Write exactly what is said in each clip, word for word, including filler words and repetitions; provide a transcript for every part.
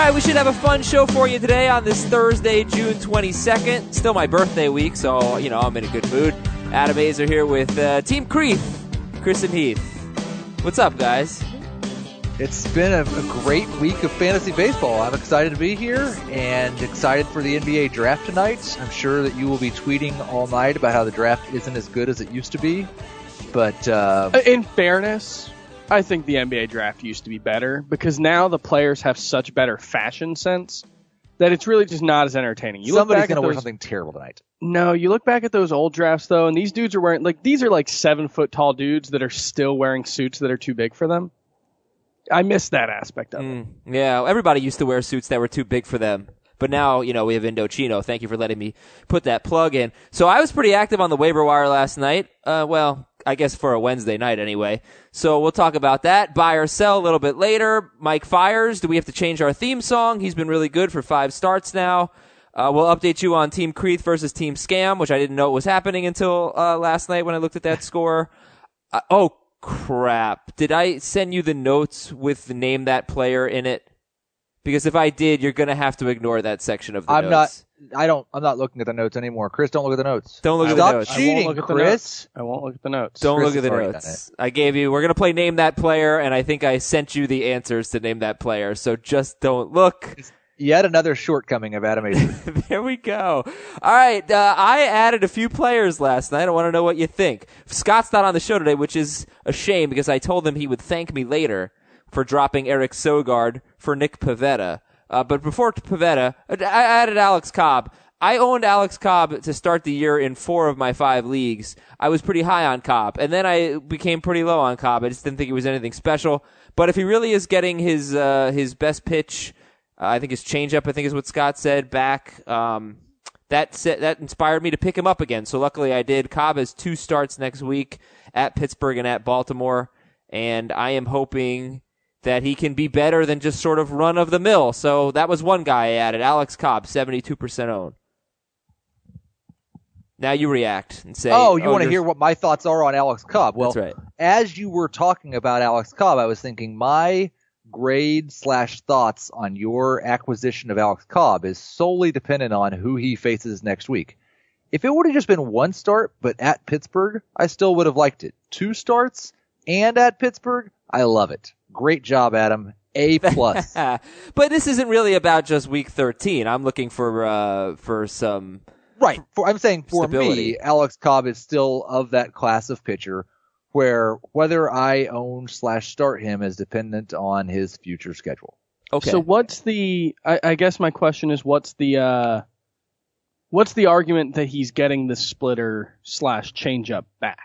right, we should have a fun show for you today on this Thursday, June twenty-second. Still my birthday week, so, you know, I'm in a good mood. Adam Azer here with uh, Team Creeth, Chris and Heath. What's up, guys? It's been a, a great week of fantasy baseball. I'm excited to be here and excited for the N B A draft tonight. I'm sure that you will be tweeting all night about how the draft isn't as good as it used to be. But uh, in fairness, I think the N B A draft used to be better because now the players have such better fashion sense that it's really just not as entertaining. You somebody's going to wear something terrible tonight. No, you look back at those old drafts, though, and these dudes are wearing, like, these are like seven-foot-tall dudes that are still wearing suits that are too big for them. I miss that aspect of it. Mm, yeah, everybody used to wear suits that were too big for them. But now, you know, we have Indochino. Thank you for letting me put that plug in. So I was pretty active on the waiver wire last night. Uh, well, I guess for a Wednesday night anyway. So we'll talk about that. Buy or sell a little bit later. Mike Fiers, do we have to change our theme song? He's been really good for five starts now. Uh, we'll update you on Team Creeth versus Team Scam, which I didn't know was happening until uh, last night when I looked at that score. Uh, oh, crap. Did I send you the notes with the name that player in it? Because if I did, you're going to have to ignore that section of the I'm notes. not, I don't, I'm not looking at the notes anymore. Chris, don't look at the notes. Don't look Stop at the notes. cheating, I won't look at the Chris. notes. I won't look at the notes. Don't Chris look at the has already notes. I gave you, we're going to play Name That Player, and I think I sent you the answers to Name That Player, so just don't look. Yet another shortcoming of Adam Azer. There we go. All right, uh, I added a few players last night. I want to know what you think. Scott's not on the show today, which is a shame because I told him he would thank me later for dropping Eric Sogard for Nick Pivetta. Uh, but before Pivetta, I added Alex Cobb. I owned Alex Cobb to start the year in four of my five leagues. I was pretty high on Cobb, and then I became pretty low on Cobb. I just didn't think he was anything special. But if he really is getting his uh, his best pitch, uh, I think his changeup, I think is what Scott said, back, um, that set, that inspired me to pick him up again. So luckily I did. Cobb has two starts next week at Pittsburgh and at Baltimore, and I am hoping that he can be better than just sort of run-of-the-mill. So that was one guy I added, Alex Cobb, seventy-two percent owned. Now you react and say... Oh, you oh, want to hear what my thoughts are on Alex Cobb? Well, that's right. As you were talking about Alex Cobb, I was thinking my grade slash thoughts on your acquisition of Alex Cobb is solely dependent on who he faces next week. If it would have just been one start, but at Pittsburgh, I still would have liked it. Two starts and at Pittsburgh, I love it. Great job, Adam. A plus. But this isn't really about just week thirteen. I'm looking for uh, for some right. For, I'm saying for stability. me, Alex Cobb is still of that class of pitcher where whether I own slash start him is dependent on his future schedule. Okay. So what's the? I, I guess my question is, what's the? Uh, what's the argument that he's getting the splitter slash changeup back?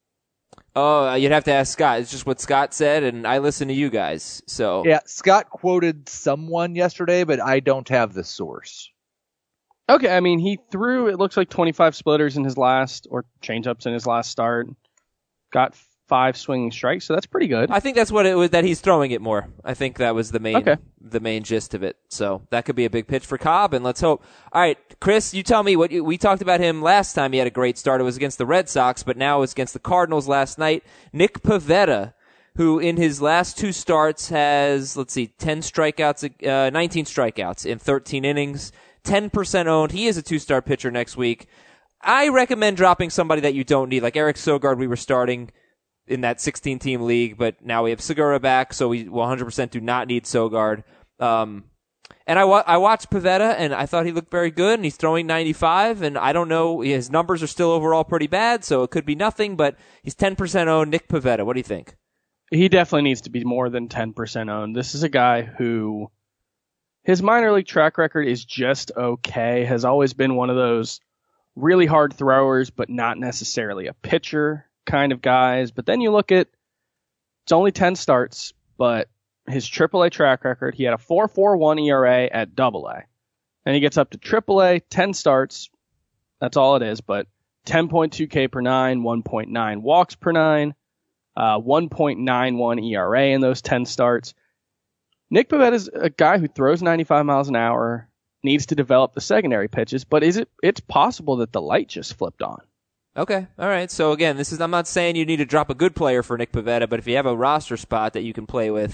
Oh, you'd have to ask Scott. It's just what Scott said, and I listen to you guys. So yeah, Scott quoted someone yesterday, but I don't have the source. Okay, I mean, he threw, it looks like twenty-five splitters in his last, or changeups in his last start. Got five swinging strikes, so that's pretty good. I think that's what it was, that he's throwing it more. I think that was the main okay. the main gist of it. So that could be a big pitch for Cobb, and let's hope. All right, Chris, you tell me what you, we talked about him last time. He had a great start. It was against the Red Sox, but now it's against the Cardinals last night. Nick Pivetta, who in his last two starts has, let's see, ten strikeouts, uh, nineteen strikeouts in thirteen innings, ten percent owned. He is a two-star pitcher next week. I recommend dropping somebody that you don't need, like Eric Sogard. We were starting in that sixteen-team league, but now we have Segura back, so we one hundred percent do not need Sogard. Um, and I, wa- I watched Pivetta, and I thought he looked very good, and he's throwing ninety-five, and I don't know, his numbers are still overall pretty bad, so it could be nothing, but he's ten percent owned. Nick Pivetta, what do you think? He definitely needs to be more than ten percent owned. This is a guy who, his minor league track record is just okay, has always been one of those really hard throwers, but not necessarily a pitcher kind of guys. But then you look at, it's only ten starts, but his triple A track record, he had a four point four one E R A at double A. And he gets up to triple A, ten starts, that's all it is, but ten point two K per nine, one point nine walks per nine, uh, one point nine one E R A in those ten starts. Nick Pivetta is a guy who throws ninety-five miles an hour, needs to develop the secondary pitches, but is it? It's possible that the light just flipped on. Okay, all right. So again, this is I'm not saying you need to drop a good player for Nick Pivetta, but if you have a roster spot that you can play with,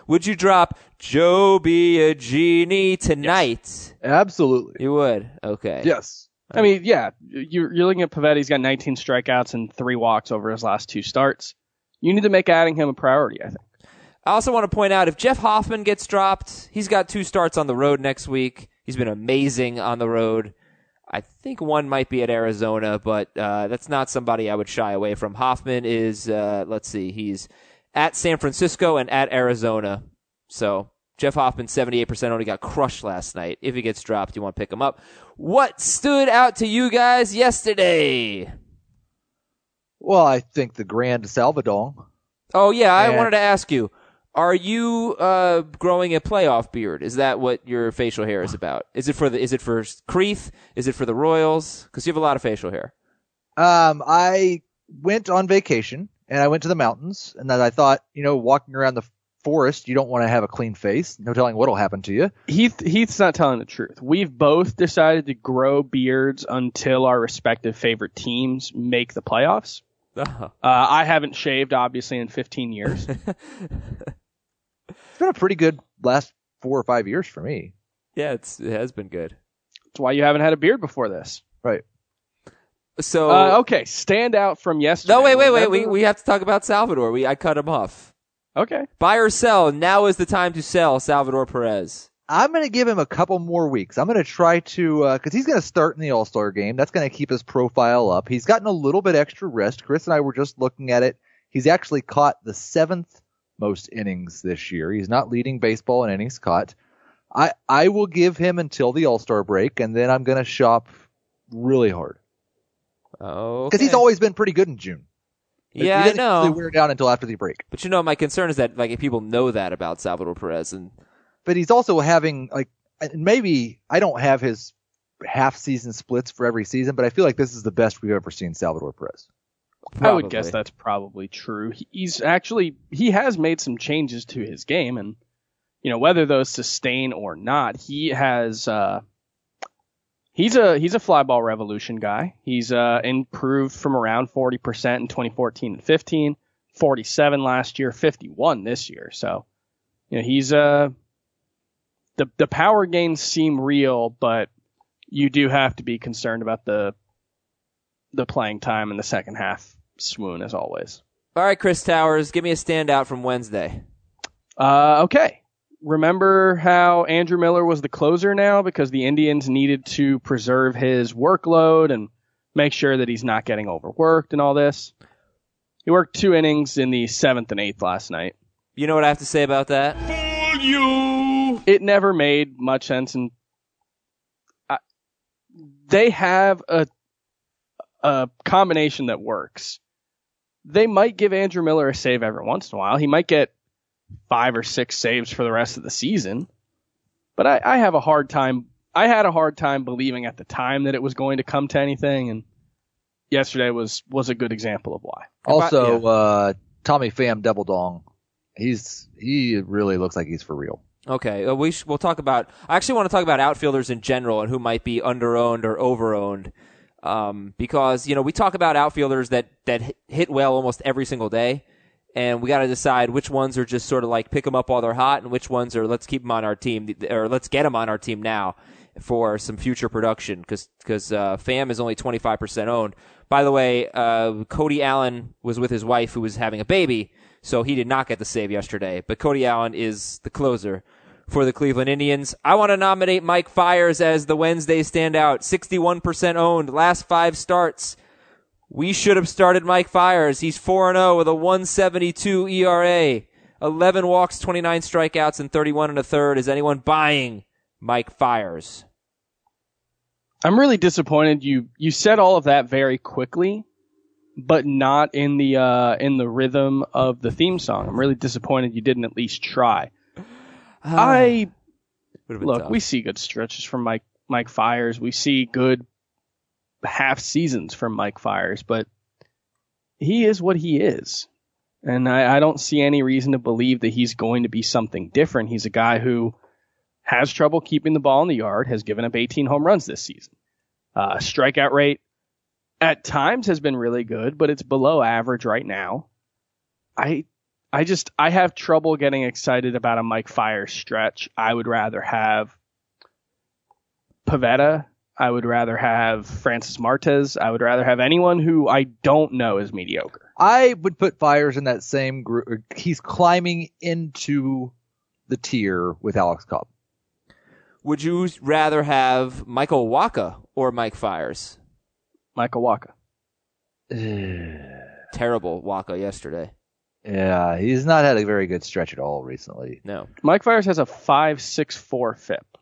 Would you drop Joe Biagini tonight? Yes. Absolutely. You would? Okay. Yes. I mean, yeah, you're, you're looking at Pivetta. He's got nineteen strikeouts and three walks over his last two starts. You need to make adding him a priority, I think. I also want to point out, if Jeff Hoffman gets dropped, he's got two starts on the road next week. He's been amazing on the road. I think one might be at Arizona, but uh, that's not somebody I would shy away from. Hoffman is, uh, let's see, he's at San Francisco and at Arizona. So Jeff Hoffman, seventy-eight percent, only got crushed last night. If he gets dropped, you want to pick him up. What stood out to you guys yesterday? Well, I think the Grand Salvador. Oh, yeah, I And- wanted to ask you. Are you uh, growing a playoff beard? Is that what your facial hair is about? Is it for the? Is it for Creeth? Is it for the Royals? Because you have a lot of facial hair. Um, I went on vacation and I went to the mountains, and then I thought, you know, walking around the forest, you don't want to have a clean face. No telling what'll happen to you. Heath, Heath's not telling the truth. We've both decided to grow beards until our respective favorite teams make the playoffs. Uh-huh. Uh, I haven't shaved, obviously, in fifteen years. It's been a pretty good last four or five years for me. Yeah, it's, it has been good. That's why you haven't had a beard before this. Right. So Uh, okay, stand out from yesterday. no, wait, wait, wait. We Remember- we have to talk about Salvador. We I cut him off. Okay. Buy or sell. Now is the time to sell Salvador Perez. I'm going to give him a couple more weeks. I'm going to try to, uh, cause he's going to start in the All-Star game. That's going to keep his profile up. He's gotten a little bit extra rest. Chris and I were just looking at it. He's actually caught the seventh most innings this year. He's not leading baseball in innings caught. I, I will give him until the All-Star break, and then I'm going to shop really hard. Oh, Cause he's always been pretty good in June. yeah, he I doesn't know. Really wear down until after the break. But you know, my concern is that like if people know that about Salvador Perez, and But he's also having like, and maybe I don't have his half season splits for every season, but I feel like this is the best we've ever seen Salvador Perez. I would probably. guess that's probably true. He's actually, he has made some changes to his game, and, you know, whether those sustain or not, he has, uh, he's a, he's a fly ball revolution guy. He's, uh, improved from around forty percent in twenty fourteen and fifteen, forty-seven last year, fifty-one this year. So, you know, he's, uh, the, the power gains seem real, but you do have to be concerned about the, the playing time in the second half. Swoon as always. all right, Chris Towers, give me a standout from Wednesday. Uh, okay. Remember how Andrew Miller was the closer now because the Indians needed to preserve his workload and make sure that he's not getting overworked and all this? He worked two innings in the seventh and eighth last night. You know what I have to say about that? Fool you! It never made much sense, and I, they have a a combination that works. They might give Andrew Miller a save every once in a while. He might get five or six saves for the rest of the season. But I, I have a hard time. I had a hard time believing at the time that it was going to come to anything, and yesterday was was a good example of why. Also, yeah. uh, Tommy Pham Double Dong. He's, he really looks like he's for real. Okay, uh, we sh- we'll talk about. I actually want to talk about outfielders in general and who might be underowned or overowned. Um, because, you know, we talk about outfielders that, that hit well almost every single day, and we got to decide which ones are just sort of like pick them up while they're hot and which ones are let's keep them on our team, or let's get them on our team now for some future production, because because uh, Pham is only twenty-five percent owned. By the way, uh, Cody Allen was with his wife who was having a baby, so he did not get the save yesterday, but Cody Allen is the closer for the Cleveland Indians. I want to nominate Mike Fiers as the Wednesday standout. sixty-one percent owned, last five starts. We should have started Mike Fiers. He's four and oh with a one seventy-two E R A. eleven walks, twenty-nine strikeouts, and thirty-one and a third. Is anyone buying Mike Fiers? I'm really disappointed. You you said all of that very quickly, but not in the uh, in the rhythm of the theme song. I'm really disappointed you didn't at least try. I Would've been look, tough. we see good stretches from Mike Mike Fiers. We see good half seasons from Mike Fiers, but he is what he is. And I, I don't see any reason to believe that he's going to be something different. He's a guy who has trouble keeping the ball in the yard, has given up eighteen home runs this season. Uh, strikeout rate at times has been really good, but it's below average right now. I I just I have trouble getting excited about a Mike Fiers stretch. I would rather have Pivetta. I would rather have Francis Martes. I would rather have anyone who I don't know is mediocre. I would put Fiers in that same group. He's climbing into the tier with Alex Cobb. Would you rather have Michael Wacha or Mike Fiers? Michael Wacha. Terrible Wacha yesterday. Yeah, he's not had a very good stretch at all recently. No. Mike Fiers has a five point six four F I P.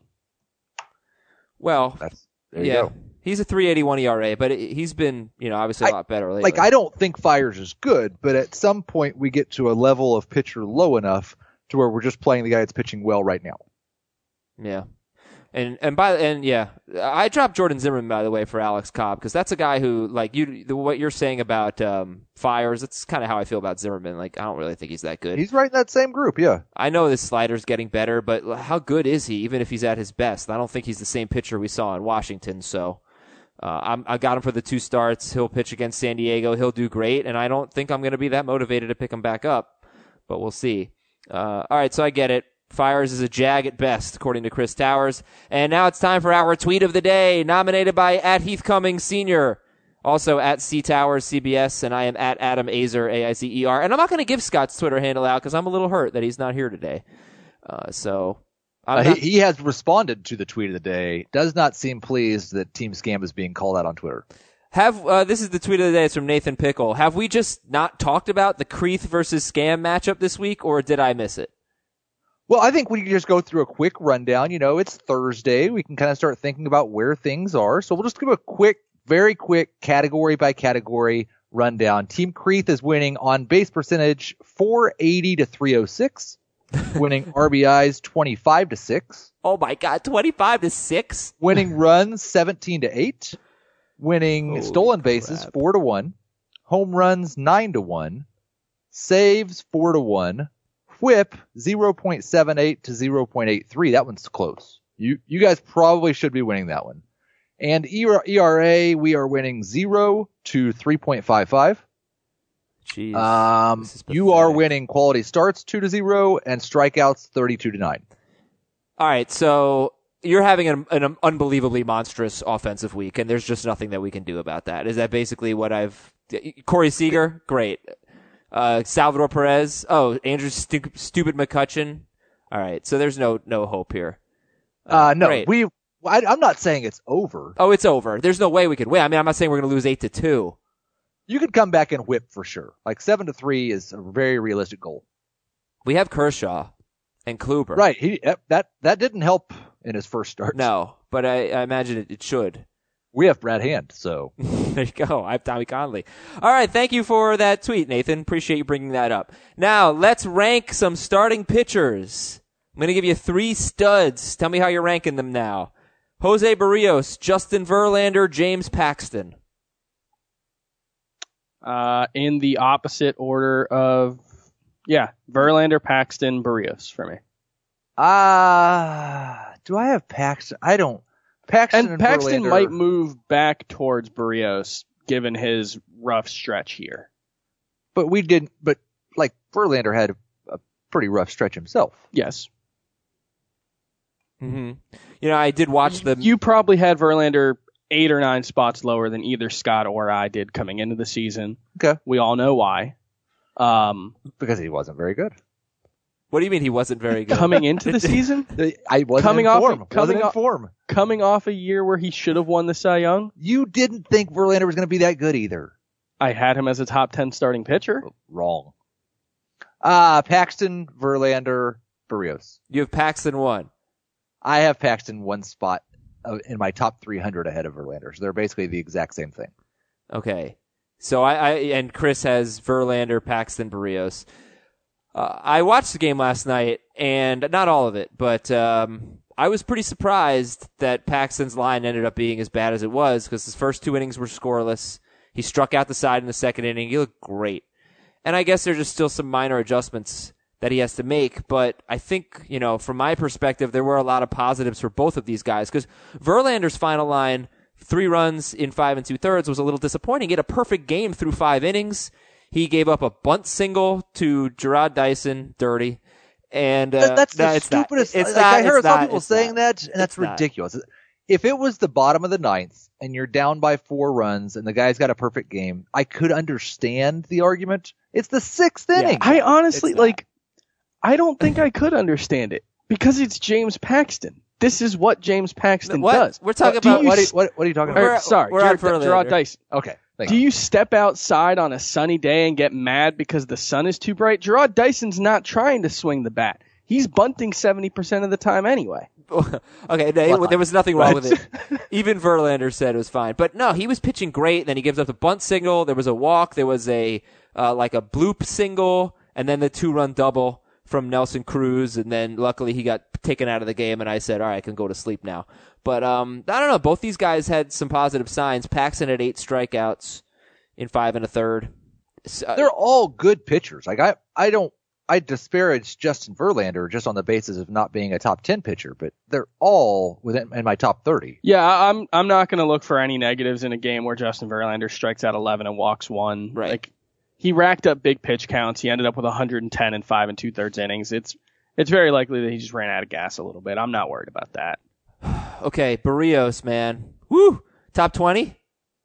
Well, that's there you yeah. go. He's a three eighty-one E R A, but it, he's been, you know, obviously a lot better lately. Like, I don't think Fiers is good, but at some point we get to a level of pitcher low enough to where we're just playing the guy that's pitching well right now. Yeah. And and by and yeah, I dropped Jordan Zimmerman, by the way, for Alex Cobb, because that's a guy who, like, you the, what you're saying about um, Fiers, that's kind of how I feel about Zimmerman. Like, I don't really think he's that good. He's right in that same group, yeah. I know this slider's getting better, but how good is he, even if he's at his best? I don't think he's the same pitcher we saw in Washington, so uh, I'm, I got him for the two starts. He'll pitch against San Diego. He'll do great, and I don't think I'm going to be that motivated to pick him back up, but we'll see. Uh, all right, so I get it. Fiers is a jag at best, according to Chris Towers. And now it's time for our tweet of the day, nominated by at Heath Cummings Senior, also at C Towers C B S, and I am at Adam Azer A I Z E R. And I'm not going to give Scott's Twitter handle out because I'm a little hurt that he's not here today. Uh, so uh, not... he, he has responded to the tweet of the day. Does not seem pleased that Team Scam is being called out on Twitter. Have uh, this is the tweet of the day. It's from Nathan Pickle. Have we just not talked about the Creeth versus Scam matchup this week, or did I miss it? Well, I think we can just go through a quick rundown. You know, it's Thursday. We can kind of start thinking about where things are. So we'll just give a quick, very quick category by category rundown. Team Creeth is winning on base percentage four eighty to three oh six, winning R B Is twenty-five to six. Oh my God, twenty-five to six? Winning runs seventeen to eight, winning Holy stolen bases crap. four to one, home runs nine to one, saves four to one. Whip zero point seven eight to zero point eight three. That one's close. You you guys probably should be winning that one. And E R A, we are winning zero to three point five five. Jeez. Um, you are winning quality starts two to zero and strikeouts thirty-two to nine. All right, so you're having an, an unbelievably monstrous offensive week, and there's just nothing that we can do about that. Is that basically what I've? Corey Seager, great. Uh, Salvador Perez. Oh, Andrew Stu- Stupid McCutcheon. All right. So there's no, no hope here. Uh, uh no, great. we, I, I'm not saying it's over. Oh, it's over. There's no way we could win. I mean, I'm not saying we're going to lose eight to two. You could come back and whip for sure. Like seven to three is a very realistic goal. We have Kershaw and Kluber. Right. He, that, that didn't help in his first start. No, but I, I imagine it, it should. We have Brad Hand, so. There you go. I have Tommy Conley. All right. Thank you for that tweet, Nathan. Appreciate you bringing that up. Now, let's rank some starting pitchers. I'm going to give you three studs. Tell me how you're ranking them now. Jose Barrios, Justin Verlander, James Paxton. Uh, in the opposite order of, yeah, Verlander, Paxton, Barrios for me. Ah, uh, do I have Paxton? I don't. Paxton and, and Paxton Verlander. might move back towards Barrios given his rough stretch here. But we didn't, but like Verlander had a, a pretty rough stretch himself. Yes. Mm-hmm. You know, I did watch the. You probably had Verlander eight or nine spots lower than either Scott or I did coming into the season. Okay. We all know why. Um, because he wasn't very good. What do you mean he wasn't very good? Coming into the season? I wasn't coming in off form. A, coming wasn't off, in form. Coming off a year where he should have won the Cy Young? You didn't think Verlander was going to be that good either. I had him as a top ten starting pitcher. Wrong. Ah, uh, Paxton, Verlander, Barrios. You have Paxton one. I have Paxton one spot in my top three hundred ahead of Verlander. So they're basically the exact same thing. Okay. So I, I and Chris has Verlander, Paxton, Barrios. Uh, I watched the game last night, and not all of it, but um, I was pretty surprised that Paxton's line ended up being as bad as it was because his first two innings were scoreless. He struck out the side in the second inning. He looked great. And I guess there's just still some minor adjustments that he has to make, but I think, you know, from my perspective, there were a lot of positives for both of these guys because Verlander's final line, three runs in five and two thirds, was a little disappointing. He had a perfect game through five innings. He gave up a bunt single to Gerard Dyson, dirty. And uh, That- that's no, the it's not. stupidest. It's like, not. I heard it's some not, people it's saying not. that, and that's It's not. ridiculous. If it was the bottom of the ninth and you're down by four runs and the guy's got a perfect game, I could understand the argument. It's the sixth Yeah. inning. I honestly, It's not. like, I don't think I could understand it because it's James Paxton. This is what James Paxton What? does. We're talking Do about you what, are you, s- what, what are you talking or, about? We're- sorry, we're on Gerard, Verlander. Gerard Dyson. Okay. thank Do you. you step outside on a sunny day and get mad because the sun is too bright? Gerard Dyson's not trying to swing the bat. He's bunting seventy percent of the time anyway. Okay, no, Well, there was nothing wrong right. with it. Even Verlander said it was fine. But no, he was pitching great. Then he gives up the bunt single. There was a walk. There was a uh, like a bloop single, and then the two-run double from Nelson Cruz. And then luckily he got taken out of the game, and I said, all right, I can go to sleep now. But um, I don't know. Both these guys had some positive signs. Paxton had eight strikeouts in five and a third. So, They're all good pitchers. Like I, I don't, I disparage Justin Verlander just on the basis of not being a top ten pitcher, but they're all within in my top thirty. Yeah, I- I'm I'm not going to look for any negatives in a game where Justin Verlander strikes out eleven and walks one. Right. Like he racked up big pitch counts. He ended up with one hundred ten in five and two thirds innings. It's it's very likely that he just ran out of gas a little bit. I'm not worried about that. okay, Barrios, man. Woo! Top twenty?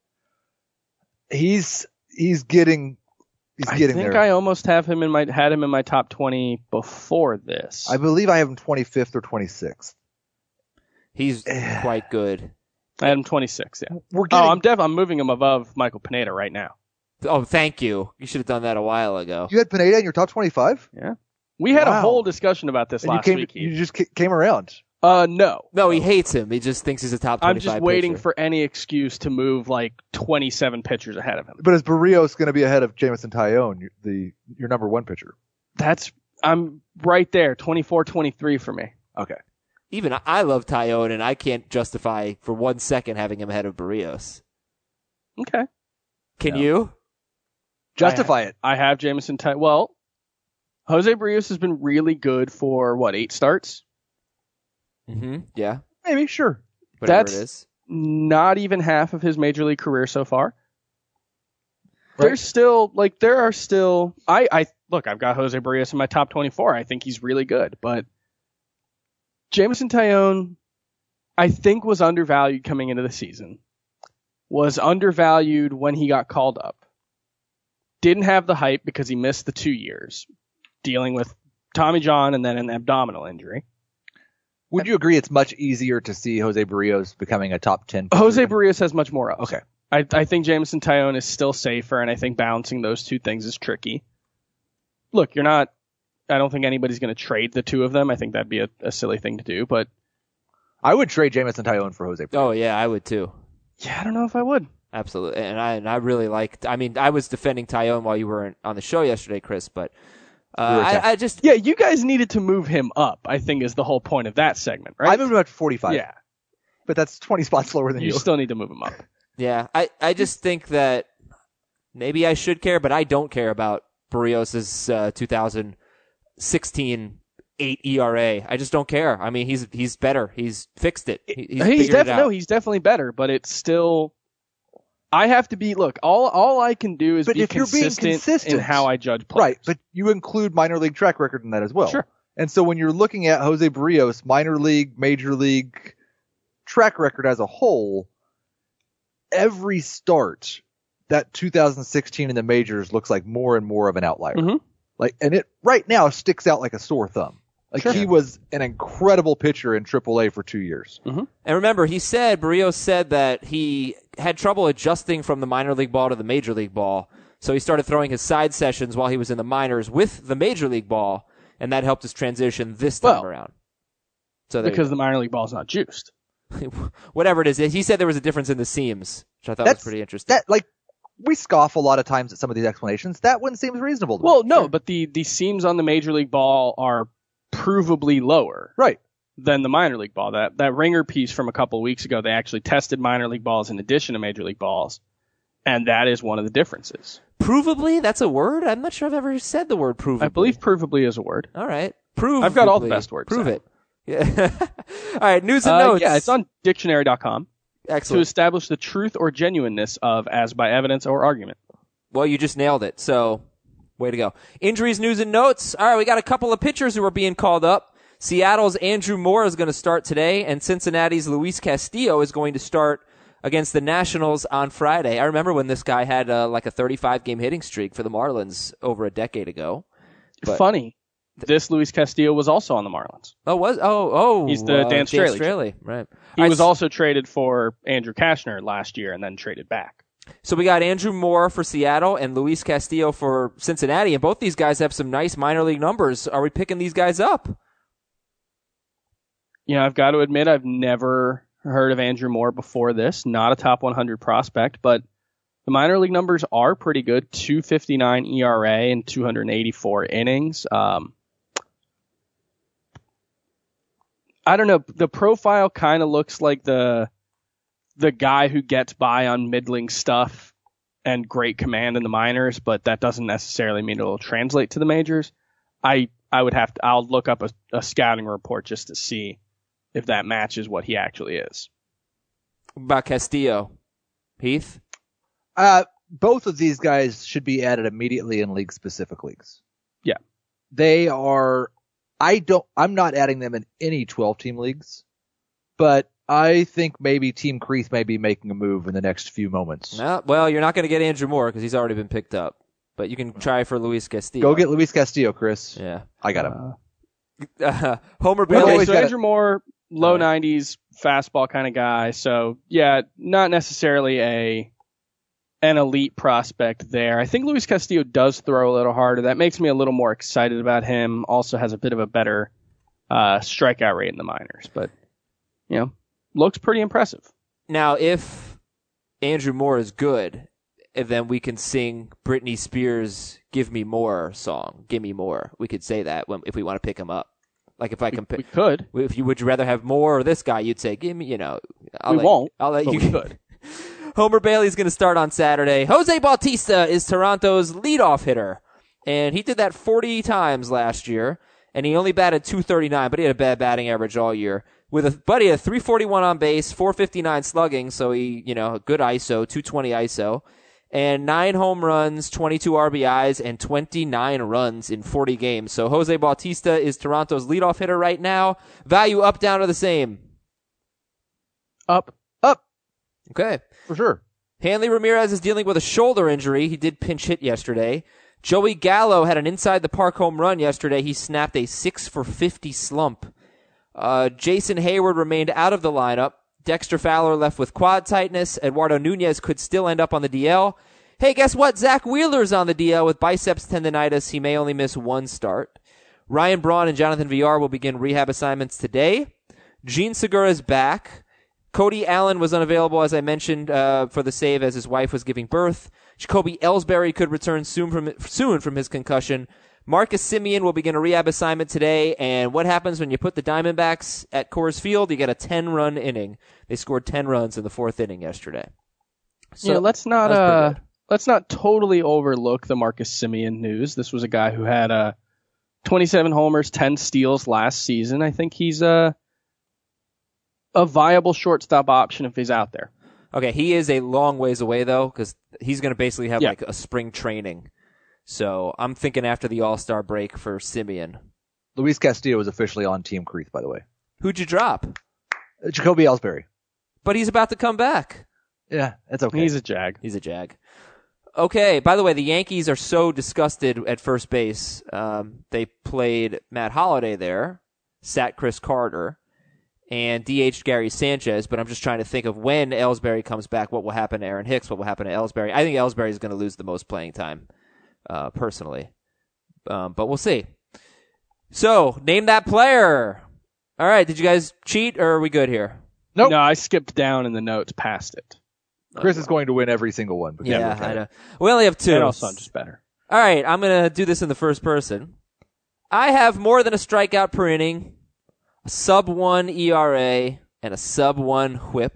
He's he's getting he's I getting think there. I almost have him in my had him in my top twenty before this. I believe I have him twenty-fifth or twenty-sixth. He's quite good. I had him twenty-six. Yeah. We're Oh, getting. I'm def I'm moving him above Michael Pineda right now. Oh, thank you. You should have done that a while ago. You had Pineda in your top twenty-five, Yeah. We had a Wow. whole discussion about this and you last came. week. You Heath. just ca- came around. Uh, no. No, he hates him. He just thinks he's a top twenty-five I'm just waiting pitcher. for any excuse to move like twenty-seven pitchers ahead of him. But is Barrios going to be ahead of Jamison Tyone, the your number one pitcher? That's I'm right there, twenty-four twenty-three for me. Okay. Even I- I love Tyone, and I can't justify for one second having him ahead of Barrios. Okay. Can No. you? Justify it. I have Jameson Ty. Well, Jose Barrios has been really good for what eight starts. Mm-hmm. Yeah. Maybe, sure. Whatever That's- it is. Not even half of his major league career so far. Right. There's still like there are still I I look I've got Jose Barrios in my top twenty-four. I think he's really good, but Jameson Tyone I think was undervalued coming into the season. Was undervalued when he got called up. Didn't have the hype because he missed the two years dealing with Tommy John and then an abdominal injury. Would you agree it's much easier to see Jose Barrios becoming a top ten pitcher? Jose Barrios has much more upside. Okay. I, I think Jameson Tyone is still safer, and I think balancing those two things is tricky. Look, you're not. I don't think anybody's going to trade the two of them. I think that'd be a, a silly thing to do, but I would trade Jamison Tyone for Jose Barrios. Oh, yeah, I would too. yeah, I don't know if I would. Absolutely. And I and I really liked, I mean, I was defending Tyone while you were on the show yesterday, Chris, but We uh, were attacked. I, I just, Yeah, you guys needed to move him up, I think is the whole point of that segment, right? I moved him up to forty-five. Yeah, But that's twenty spots lower than you you. still need to move him up. yeah, I, I just think that maybe I should care, but I don't care about Barrios' uh, two thousand sixteen eight E R A. I just don't care. I mean, he's he's better. He's fixed it. He, he's he's figured it definitely out. no, he's definitely better, but it's still. I have to be look. All all I can do is But be if you're being consistent, consistent- in how I judge players. Right, but you include minor league track record in that as well. Sure. And so when you're looking at Jose Barrios, minor league, major league track record as a whole, every start that two thousand sixteen in the majors looks like more and more of an outlier. Mhm. Like, and it right now sticks out like a sore thumb. Like Sure. he was an incredible pitcher in triple A for two years. And remember, he said, Barrios said that he had trouble adjusting from the minor league ball to the major league ball. So he started throwing his side sessions while he was in the minors with the major league ball, and that helped his transition this time Well, around. So there you because the minor league ball is not juiced. go. Whatever it is, he said there was a difference in the seams, which I thought That's was pretty interesting. That like we scoff a lot of times at some of these explanations. That one seems reasonable to me. Well, no, but the the seams on the major league ball are provably lower Right. than the minor league ball. That that Ringer piece from a couple of weeks ago, they actually tested minor league balls in addition to major league balls, and that is one of the differences. Provably? That's a word? I'm not sure I've ever said the word provably. I believe provably is a word. All right. Prove. I've got all the best words Prove now. it. Yeah. All right. News and Uh, notes. yeah, it's on dictionary dot com to Excellent. establish the truth or genuineness of as by evidence or argument. Well, you just nailed it. So, way to go. Injuries, news, and notes. All right, we got a couple of pitchers who are being called up. Seattle's Andrew Moore is going to start today, and Cincinnati's Luis Castillo is going to start against the Nationals on Friday. I remember when this guy had uh, like a thirty-five game hitting streak for the Marlins over a decade ago. But Funny. This Luis Castillo was also on the Marlins. Oh, was oh oh He's the uh, Dan Straley. Straley, right? He All right, was also traded for Andrew Kashner last year and then traded back. So we got Andrew Moore for Seattle and Luis Castillo for Cincinnati, and both these guys have some nice minor league numbers. Are we picking these guys up? You know, I've got to admit I've never heard of Andrew Moore before this. Not a top one hundred prospect, but the minor league numbers are pretty good. two fifty-nine E R A and two hundred eighty-four innings. Um, I don't know. The profile kind of looks like the the guy who gets by on middling stuff and great command in the minors, but that doesn't necessarily mean it'll translate to the majors. I I would have to. I'll look up a, a scouting report just to see if that matches what he actually is. About Castillo, Heath? Uh, both of these guys should be added immediately in league-specific leagues. Yeah. They are, I don't, I'm not adding them in any twelve-team leagues, but I think maybe Team Creeth may be making a move in the next few moments. No, well, you're not going to get Andrew Moore because he's already been picked up, but you can try for Luis Castillo. Go get Luis Castillo, Chris. Yeah. I got him. Uh, Uh, Homer We've Bailey. Okay, always so got Andrew Moore, low All right. nineties fastball kind of guy. So yeah, not necessarily a an elite prospect there. I think Luis Castillo does throw a little harder. That makes me a little more excited about him. Also has a bit of a better uh, strikeout rate in the minors, but you know, looks pretty impressive. Now, if Andrew Moore is good, then we can sing Britney Spears' "Give Me More" song. Give me more. We could say that when, if we want to pick him up. Like if I We, compare, we could. if you would you rather have Moore or this guy, you'd say, "Give me," you know. I'll We let, won't, I'll let but you. we could. Homer Bailey's going to start on Saturday. Jose Bautista is Toronto's leadoff hitter, and he did that forty times last year, and he only batted two thirty-nine, but he had a bad batting average all year. With a buddy, a three forty-one on base, four fifty-nine slugging, so he, you know, good I S O, two twenty I S O, and nine home runs, twenty-two R B Is, and twenty-nine runs in forty games. So Jose Bautista is Toronto's leadoff hitter right now. Value up, down, or the same? Up. Up, Okay. for sure. Hanley Ramirez is dealing with a shoulder injury. He did pinch hit yesterday. Joey Gallo had an inside the park home run yesterday. He snapped a six for fifty slump. Uh, Jason Hayward remained out of the lineup. Dexter Fowler left with quad tightness. Eduardo Nunez could still end up on the D L. Hey, guess what? Zach Wheeler's on the D L with biceps tendonitis. He may only miss one start. Ryan Braun and Jonathan Villar will begin rehab assignments today. Gene Segura is back. Cody Allen was unavailable, as I mentioned, uh, for the save as his wife was giving birth. Jacoby Ellsbury could return soon from soon from his concussion. Marcus Semien will begin a rehab assignment today. And what happens when you put the Diamondbacks at Coors Field? You get a ten-run inning. They scored ten runs in the fourth inning yesterday. So yeah, let's not that was pretty uh, good. let's not totally overlook the Marcus Semien news. This was a guy who had uh, twenty-seven homers, ten steals last season. I think he's a a viable shortstop option if he's out there. Okay, he is a long ways away, though, because he's going to basically have Yeah. like a spring training. So I'm thinking after the All-Star break for Semien. Luis Castillo is officially on Team Creeth, by the way. Who'd you drop? Uh, Jacoby Ellsbury. But he's about to come back. Yeah, that's okay. He's a jag. He's a jag. Okay, by the way, the Yankees are so disgusted at first base. Um, they played Matt Holliday there, sat Chris Carter, and D H'd Gary Sanchez, but I'm just trying to think of when Ellsbury comes back, what will happen to Aaron Hicks, what will happen to Ellsbury. I think Ellsbury is going to lose the most playing time, uh, personally. Um, but we'll see. So, name that player. All right, did you guys cheat, or are we good here? Nope. No, I skipped down in the notes past it. Chris is going to win every single one. because Yeah, we're trying I to- know. We only have two. And also, I'm just better. All right, I'm going to do this in the first person. I have more than a strikeout per inning, a sub one E R A, and a sub one whip.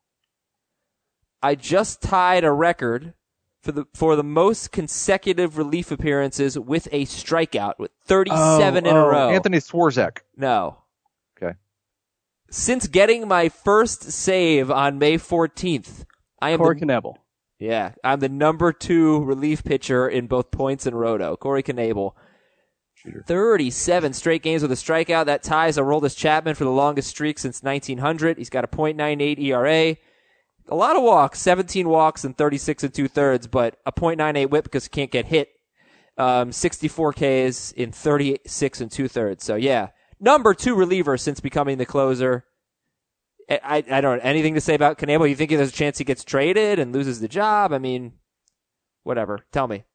I just tied a record for the for the most consecutive relief appearances with a strikeout, with thirty-seven Oh, in a oh, row. Anthony Swarzak. No. Okay. Since getting my first save on May fourteenth, I am Corey the, Knebel. Yeah, I'm the number two relief pitcher in both points and roto. Corey Knebel. thirty-seven straight games with a strikeout. That ties Aroldis Chapman for the longest streak since nineteen hundred. He's got a point nine eight E R A. A lot of walks, seventeen walks and thirty-six and two-thirds, but a point nine eight whip because he can't get hit. Um, sixty-four Ks in thirty-six and two-thirds. So, yeah, number two reliever since becoming the closer. I, I, I don't know anything to say about Knebel. You think there's a chance he gets traded and loses the job? I mean, whatever. Tell me.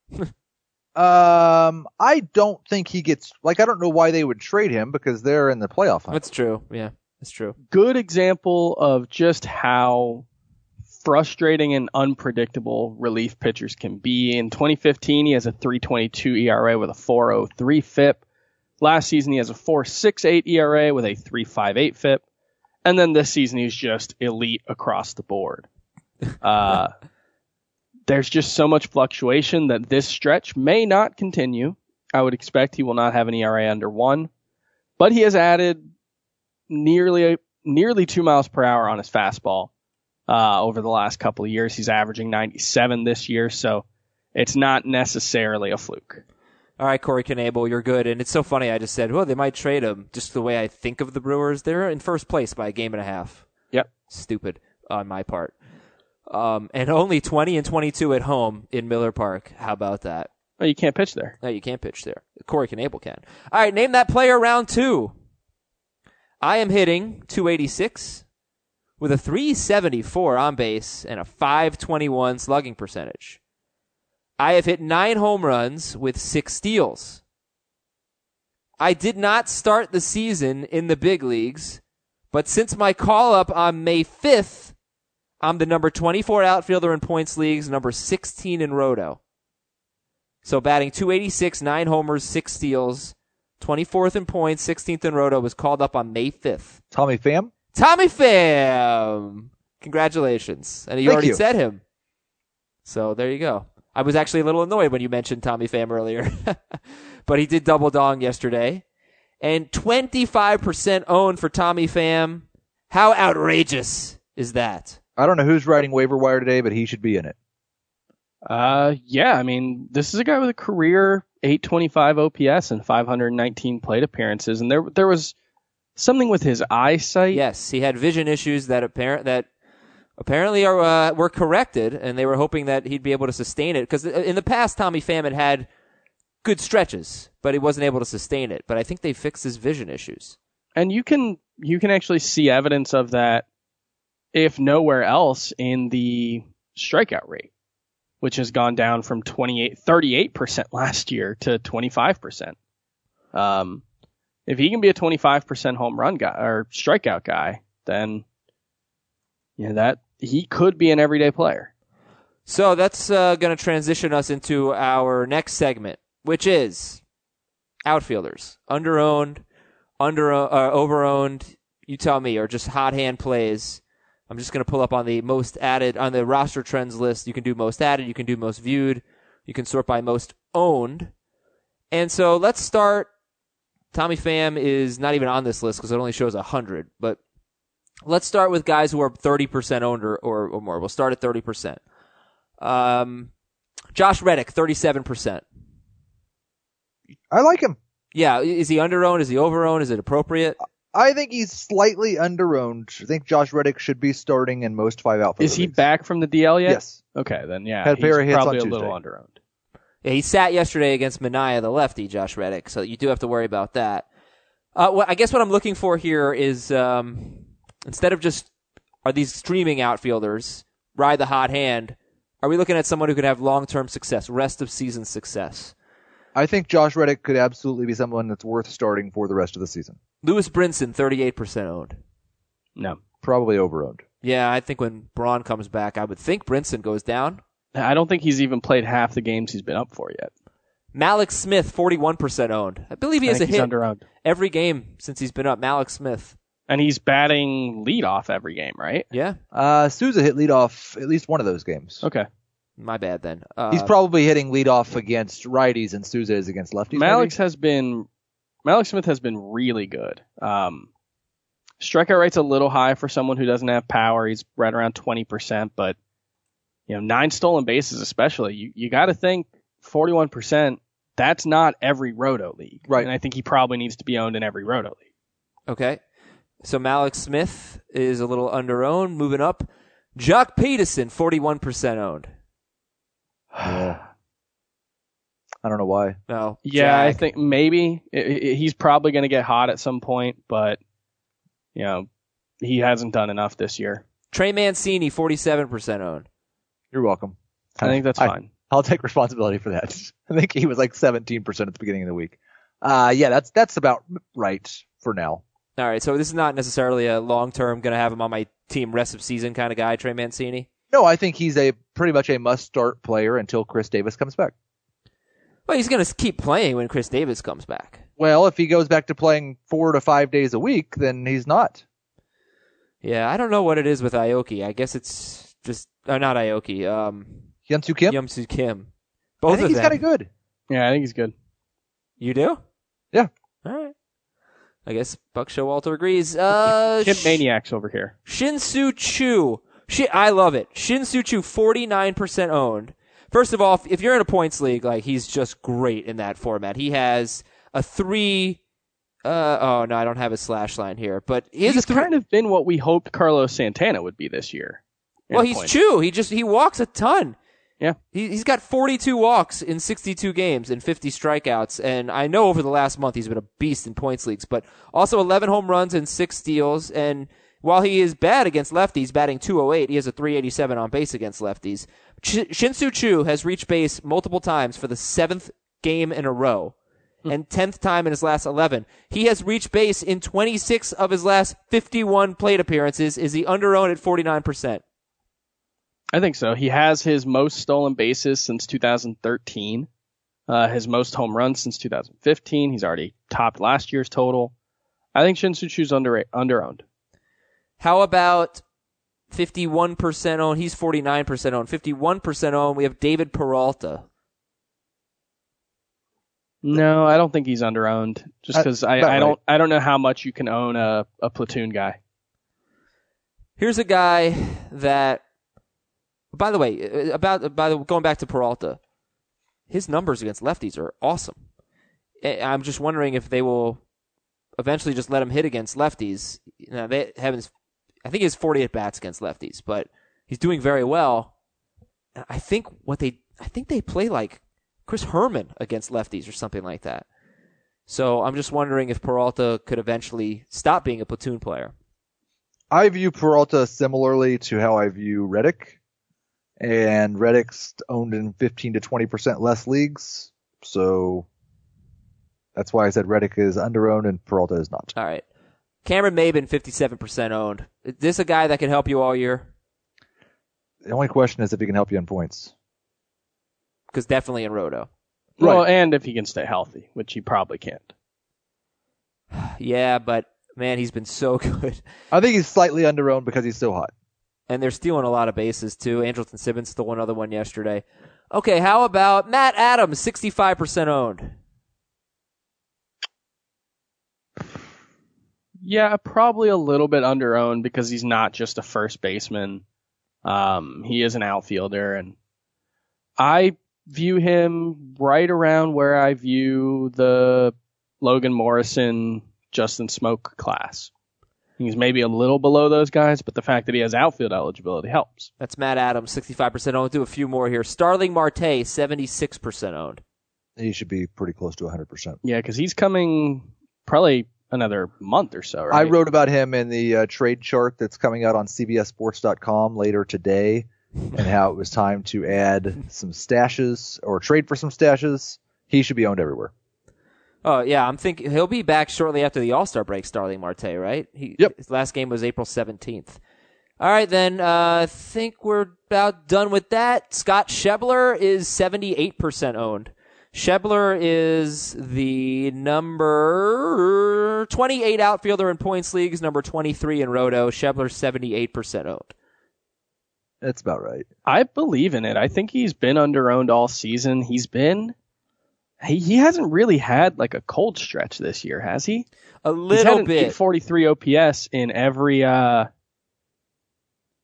Um, I don't think he gets, like, I don't know why they would trade him because they're in the playoff hunt. That's true. Yeah, that's true. Good example of just how frustrating and unpredictable relief pitchers can be. In twenty fifteen, he has a three twenty-two E R A with a four oh three F I P. Last season, he has a four sixty-eight E R A with a three fifty-eight F I P. And then this season, he's just elite across the board. Uh, there's just so much fluctuation that this stretch may not continue. I would expect he will not have an E R A under one. But he has added nearly nearly two miles per hour on his fastball uh, over the last couple of years. He's averaging ninety-seven this year, so it's not necessarily a fluke. All right, Corey Knebel, you're good. And it's so funny. I just said, well, they might trade him. Just the way I think of the Brewers, they're in first place by a game and a half. Yep. Stupid on my part. Um, and only twenty and twenty-two at home in Miller Park. How about that? Well, you can't pitch there. No, you can't pitch there. Corey Knebel can. All right, name that player round two. I am hitting two eighty-six with a three seventy-four on base and a five twenty-one slugging percentage. I have hit nine home runs with six steals. I did not start the season in the big leagues, but since my call-up on May fifth, I'm the number twenty-four outfielder in points leagues, number sixteen in roto. So batting two eighty-six, nine homers, six steals, twenty-fourth in points, sixteenth in roto, was called up on May fifth. Tommy Pham? Tommy Pham! Congratulations. And you Thank already you. said him. So there you go. I was actually a little annoyed when you mentioned Tommy Pham earlier. But he did double dong yesterday. And twenty-five percent owned for Tommy Pham. How outrageous is that? I don't know who's writing waiver wire today, but he should be in it. Uh, yeah, I mean, this is a guy with a career eight twenty-five O P S and five hundred nineteen plate appearances, and there there was something with his eyesight. Yes, he had vision issues that apparent that apparently are uh, were corrected, and they were hoping that he'd be able to sustain it. Because in the past, Tommy Pham had had good stretches, but he wasn't able to sustain it. But I think they fixed his vision issues. And you can you can actually see evidence of that, if nowhere else, in the strikeout rate, which has gone down from twenty-eight, thirty-eight percent last year to twenty-five percent. Um, if he can be a twenty-five percent home run guy or strikeout guy, then yeah, that he could be an everyday player. So that's uh, going to transition us into our next segment, which is outfielders, underowned, under uh, overowned. You tell me, or just hot hand plays. I'm just going to pull up on the most added, on the roster trends list. You can do most added, you can do most viewed, you can sort by most owned. And so let's start. Tommy Pham is not even on this list because it only shows one hundred. But let's start with guys who are thirty percent owned or, or, or more. We'll start at thirty percent. Um, Josh Reddick, thirty-seven percent. I like him. Yeah, is he underowned? Is he overowned? Is it appropriate? I think he's slightly underowned. I think Josh Reddick should be starting in most five outfielders. Is he back from the D L yet? Yes. Okay, then yeah, Had a pair he's of hits probably on a little Tuesday. underowned. Yeah, he sat yesterday against Minaya, the lefty, Josh Reddick, so you do have to worry about that. Uh, well, I guess what I'm looking for here is um, instead of just are these streaming outfielders ride the hot hand, are we looking at someone who could have long-term success, rest of season success? I think Josh Reddick could absolutely be someone that's worth starting for the rest of the season. Lewis Brinson, thirty-eight percent owned. No. Probably overowned. Yeah, I think when Braun comes back, I would think Brinson goes down. I don't think he's even played half the games he's been up for yet. Malik Smith, forty-one percent owned. I believe he has I a think he's hit underowned. every game since he's been up. Malik Smith. And he's batting leadoff every game, right? Yeah? Uh, Souza hit leadoff at least one of those games. Okay. My bad then. Uh, He's probably hitting leadoff against righties and Souza is against lefties. Malik maybe? has been, Malik Smith has been really good. Um, strikeout rate's a little high for someone who doesn't have power. He's right around twenty percent, but you know, nine stolen bases especially. You you got to think forty-one percent. That's not every roto league, right? And I think he probably needs to be owned in every roto league. Okay, so Malik Smith is a little under owned. Moving up, Jock Peterson, forty-one percent owned. Yeah. I don't know why. No. Yeah, Jack. I think maybe it, it, he's probably going to get hot at some point, but you know, he hasn't done enough this year. Trey Mancini, forty-seven percent owned. You're welcome. I think that's I, fine. I'll take responsibility for that. I think he was like seventeen percent at the beginning of the week. Uh, yeah, that's that's about right for now. All right, so this is not necessarily a long-term, going to have him on my team rest of season kind of guy, Trey Mancini? No, I think he's a pretty much a must-start player until Chris Davis comes back. Well, he's going to keep playing when Chris Davis comes back. Well, if he goes back to playing four to five days a week, then he's not. Yeah, I don't know what it is with Aoki. I guess it's just uh, not Aoki. Um, Hyun-Soo Kim? Hyun-Soo Kim. Both I think of he's them. kind of good. Yeah, I think he's good. You do? Yeah. All right. I guess Buck Showalter agrees. Uh, Kim Sh- Maniacs over here. Shin-Soo Choo. Shi- I love it. Shin-Soo Choo, forty-nine percent owned. First of all, if you're in a points league, like he's just great in that format. He has a three. Uh, oh no, I don't have a slash line here, but he has He's a three. kind of been what we hoped Carlos Santana would be this year. Well, he's points. Chew. He just he walks a ton. Yeah, he, he's got forty-two walks in sixty-two games and fifty strikeouts. And I know over the last month he's been a beast in points leagues, but also eleven home runs and six steals. And while he is bad against lefties, batting two oh eight, he has a three eighty-seven on base against lefties. Ch- Shin-Soo Choo has reached base multiple times for the seventh game in a row and tenth time in his last eleven. He has reached base in twenty-six of his last fifty-one plate appearances. Is he under-owned at forty-nine percent? I think so. He has his most stolen bases since two thousand thirteen, uh, his most home runs since two thousand fifteen. He's already topped last year's total. I think Shin-Soo Choo's under under-owned. How about fifty-one percent owned? He's forty-nine percent owned. fifty-one percent owned. We have David Peralta. No, I don't think he's under-owned. Just because I, I don't right. I don't know how much you can own a, a platoon guy. Here's a guy that, by the way, about by the going back to Peralta, his numbers against lefties are awesome. I'm just wondering if they will eventually just let him hit against lefties. You know, they have his, I think he has forty at bats against lefties, but he's doing very well. I think what they, I think they play like Chris Herman against lefties or something like that. So I'm just wondering if Peralta could eventually stop being a platoon player. I view Peralta similarly to how I view Reddick, and Reddick's owned in fifteen to twenty percent less leagues, so that's why I said Reddick is under-owned and Peralta is not. All right. Cameron Maybin, fifty-seven percent owned. Is this a guy that can help you all year? The only question is if he can help you in points. Because definitely in Roto. Well, Right. and if he can stay healthy, which he probably can't. Yeah, but man, he's been so good. I think he's slightly under-owned because he's so hot. And they're stealing a lot of bases, too. Andrelton Simmons stole another one yesterday. Okay, how about Matt Adams, sixty-five percent owned? Yeah, probably a little bit under-owned because he's not just a first baseman. Um, he is an outfielder, and I view him right around where I view the Logan Morrison, Justin Smoke class. He's maybe a little below those guys, but the fact that he has outfield eligibility helps. That's Matt Adams, sixty-five percent owned. Do a few more here. Starling Marte, seventy-six percent owned. He should be pretty close to one hundred percent. Yeah, because he's coming probably another month or so, right? I wrote about him in the uh, trade chart that's coming out on C B S Sports dot com later today, and how it was time to add some stashes or trade for some stashes. He should be owned everywhere. Oh, yeah, I'm thinking he'll be back shortly after the All-Star break, Starling Marte, right? He, Yep. His last game was April seventeenth. All right, then, uh, I think we're about done with that. Scott Schebler is seventy-eight percent owned. Schebler is the number twenty-eight outfielder in points leagues, number twenty-three in Roto. Schebler's seventy-eight percent owned. That's about right. I believe in it. I think he's been under-owned all season. He's been... He, he hasn't really had like a cold stretch this year, has he? A He's had little an bit. eight forty-three O P S in every uh,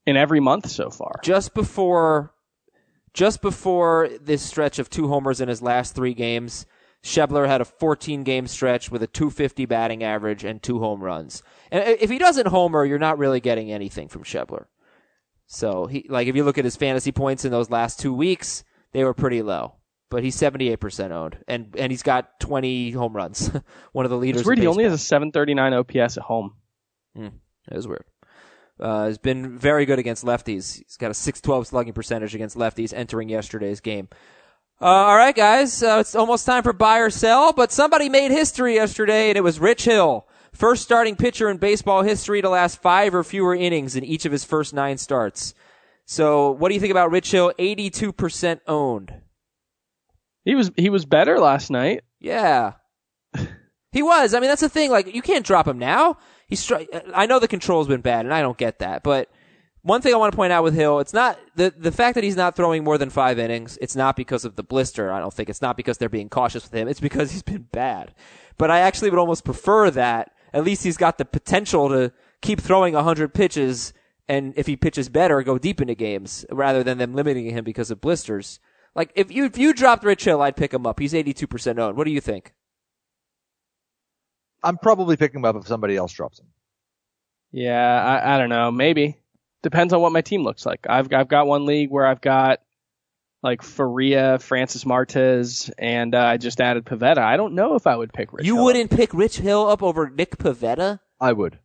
in every month so far. Just before, just before this stretch of two homers in his last three games, Schebler had a fourteen-game stretch with a two fifty batting average and two home runs. And if he doesn't homer, you're not really getting anything from Schebler. So, he like if you look at his fantasy points in those last two weeks, they were pretty low. But he's seventy-eight percent owned, and and he's got twenty home runs. One of the leaders. It's weird. in He only baseball. has a seven thirty-nine O P S at home. Mm, that is weird. Uh, he's been very good against lefties. He's got a six twelve slugging percentage against lefties entering yesterday's game. Uh, all right, guys. Uh, it's almost time for buy or sell, but somebody made history yesterday, and it was Rich Hill. First starting pitcher in baseball history to last five or fewer innings in each of his first nine starts. So what do you think about Rich Hill? eighty-two percent owned. He was he was better last night. Yeah. He was. I mean, that's the thing. Like, you can't drop him now. He's. Stri- I know the control's been bad, and I don't get that. But one thing I want to point out with Hill, it's not the the fact that he's not throwing more than five innings. It's not because of the blister. I don't think it's not because they're being cautious with him. It's because he's been bad. But I actually would almost prefer that. At least he's got the potential to keep throwing one hundred pitches, and if he pitches better, go deep into games, rather than them limiting him because of blisters. Like, if you if you dropped Rich Hill, I'd pick him up. He's eighty-two percent owned. What do you think? I'm probably picking him up if somebody else drops him. Yeah, I, I don't know. Maybe. Depends on what my team looks like. I've I've got one league where I've got like Faria, Francis Martez, and uh, I just added Pivetta. I don't know if I would pick Rich You Hill. wouldn't pick Rich Hill up over Nick Pivetta? I would.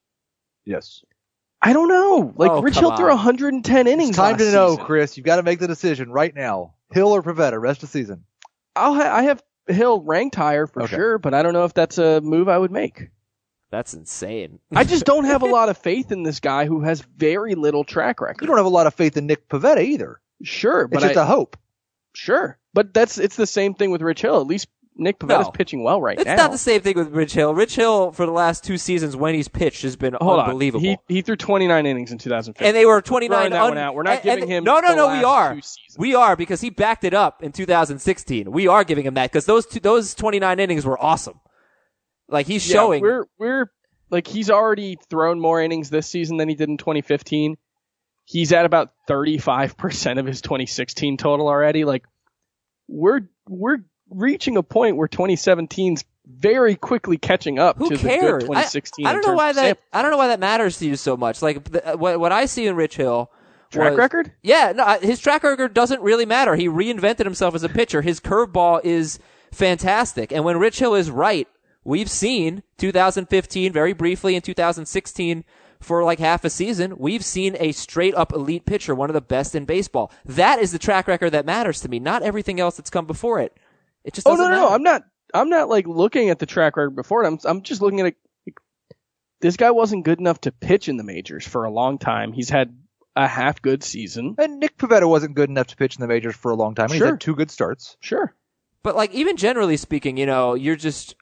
Yes. I don't know. Like, Oh, Rich come Hill threw on. one hundred ten innings It's time last to know, season. Chris. You've got to make the decision right now. Hill or Pivetta, rest of the season. I'll ha- I have Hill ranked higher for Okay. sure, but I don't know if that's a move I would make. That's insane. I just don't have a lot of faith in this guy who has very little track record. You don't have a lot of faith in Nick Pivetta either. Sure, but It's just I, a hope. sure, but that's it's the same thing with Rich Hill. At least Nick Pavetta's No. pitching well right It's now. not the same thing with Rich Hill. Rich Hill, for the last two seasons, when he's pitched, has been Hold unbelievable. on, he he threw twenty-nine innings in two thousand fifteen. and they were Throwing twenty-nine. that un- one out. We're not and- giving and- him No, no, the no. We last are. two seasons. We are, because he backed it up in two thousand sixteen. We are giving him that because those two, those twenty-nine innings were awesome. Like, he's Yeah, showing. we're we're like he's already thrown more innings this season than he did in twenty fifteen. He's at about thirty-five percent of his twenty sixteen total already. Like, we're we're reaching a point where twenty seventeen's very quickly catching up Who to cares? the good twenty sixteen. I, I don't in know terms why of that. sample. I don't know why that matters to you so much. Like, the, what what I see in Rich Hill. Track was- record? Yeah, no, I- his track record doesn't really matter. He reinvented himself as a pitcher. His curveball is fantastic. And when Rich Hill is right, we've seen two thousand fifteen very briefly and two thousand sixteen for like half a season. We've seen a straight up elite pitcher, one of the best in baseball. That is the track record that matters to me, not everything else that's come before it. It just Oh doesn't no, no, matter. no! I'm not. I'm not like looking at the track record before it. I'm. I'm just looking at it. Like, this guy wasn't good enough to pitch in the majors for a long time. He's had a half good season. And Nick Pivetta wasn't good enough to pitch in the majors for a long time. and Sure. He's had two good starts. Sure. But like, even generally speaking, you know, you're just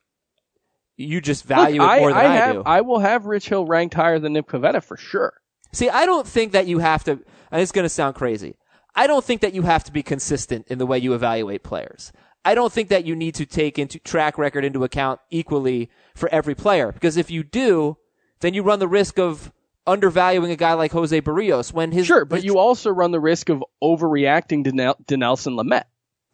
you just value Look, it more I, than I I, have. do. I will have Rich Hill ranked higher than Nick Pivetta for sure. See, I don't think that you have to, and it's going to sound crazy. I don't think that you have to be consistent in the way you evaluate players. I don't think that you need to take into track record into account equally for every player, because if you do, then you run the risk of undervaluing a guy like Jose Barrios when his Sure, but his- you also run the risk of overreacting to, Nel- to Nelson Lamet.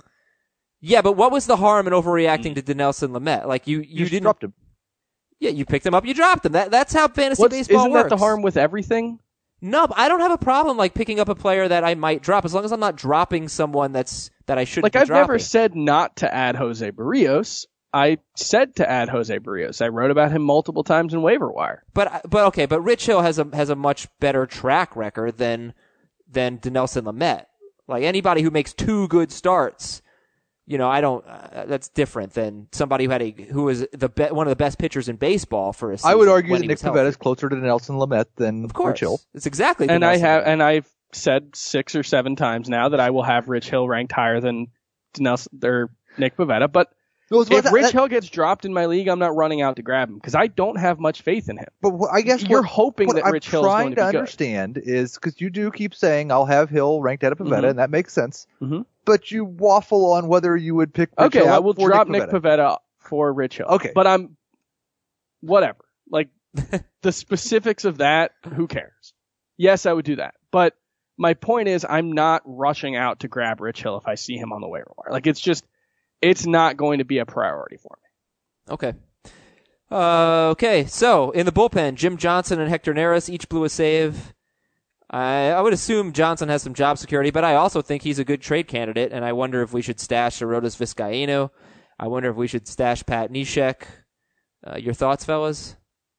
yeah, but what was the harm in overreacting to Dinelson Lamet? Like you, you, You, didn't. dropped him. Yeah, you picked him up, you dropped him. That that's how fantasy What's, baseball isn't works. that the harm with everything? No, but I don't have a problem like picking up a player that I might drop as long as I'm not dropping someone that's that I shouldn't Like, be I've dropping. never said not to add Jose Barrios. I said to add Jose Barrios. I wrote about him multiple times in waiver wire. But but okay, but Rich Hill has a has a much better track record than than Dinelson Lamet. Like anybody who makes two good starts, you know, I don't. Uh, that's different than somebody who had a who was the be, one of the best pitchers in baseball for a season. I would argue when that he Nick was healthy. Pivetta is closer to Nelson Lamet than Of course, Rich Hill. it's exactly. And I Dinelson have, Lamet. and I've said six or seven times now that I will have Rich Hill ranked higher than Nelson or Nick Pivetta. But No, it's if that- Rich that- Hill gets dropped in my league, I'm not running out to grab him because I don't have much faith in him. But what- I guess You're what- hoping what that I'm Rich Hill is trying going to be good. understand is because you do keep saying I'll have Hill ranked ahead of Pivetta, Mhm. and that makes sense. Mhm. But you waffle on whether you would pick Rich Okay, Hill I up will for drop Nick Nick Pivetta. Pivetta for Rich Hill. Okay. But I'm whatever. Like the specifics of that, who cares? Yes, I would do that. But my point is, I'm not rushing out to grab Rich Hill if I see him on the waiver wire. Like, it's just, it's not going to be a priority for me. Okay. Uh, okay, so in the bullpen, Jim Johnson and Hector Neris each blew a save. I, I would assume Johnson has some job security, but I also think he's a good trade candidate, and I wonder if we should stash Arodys Vizcaino. I wonder if we should stash Pat Neshek. Uh, your thoughts, fellas?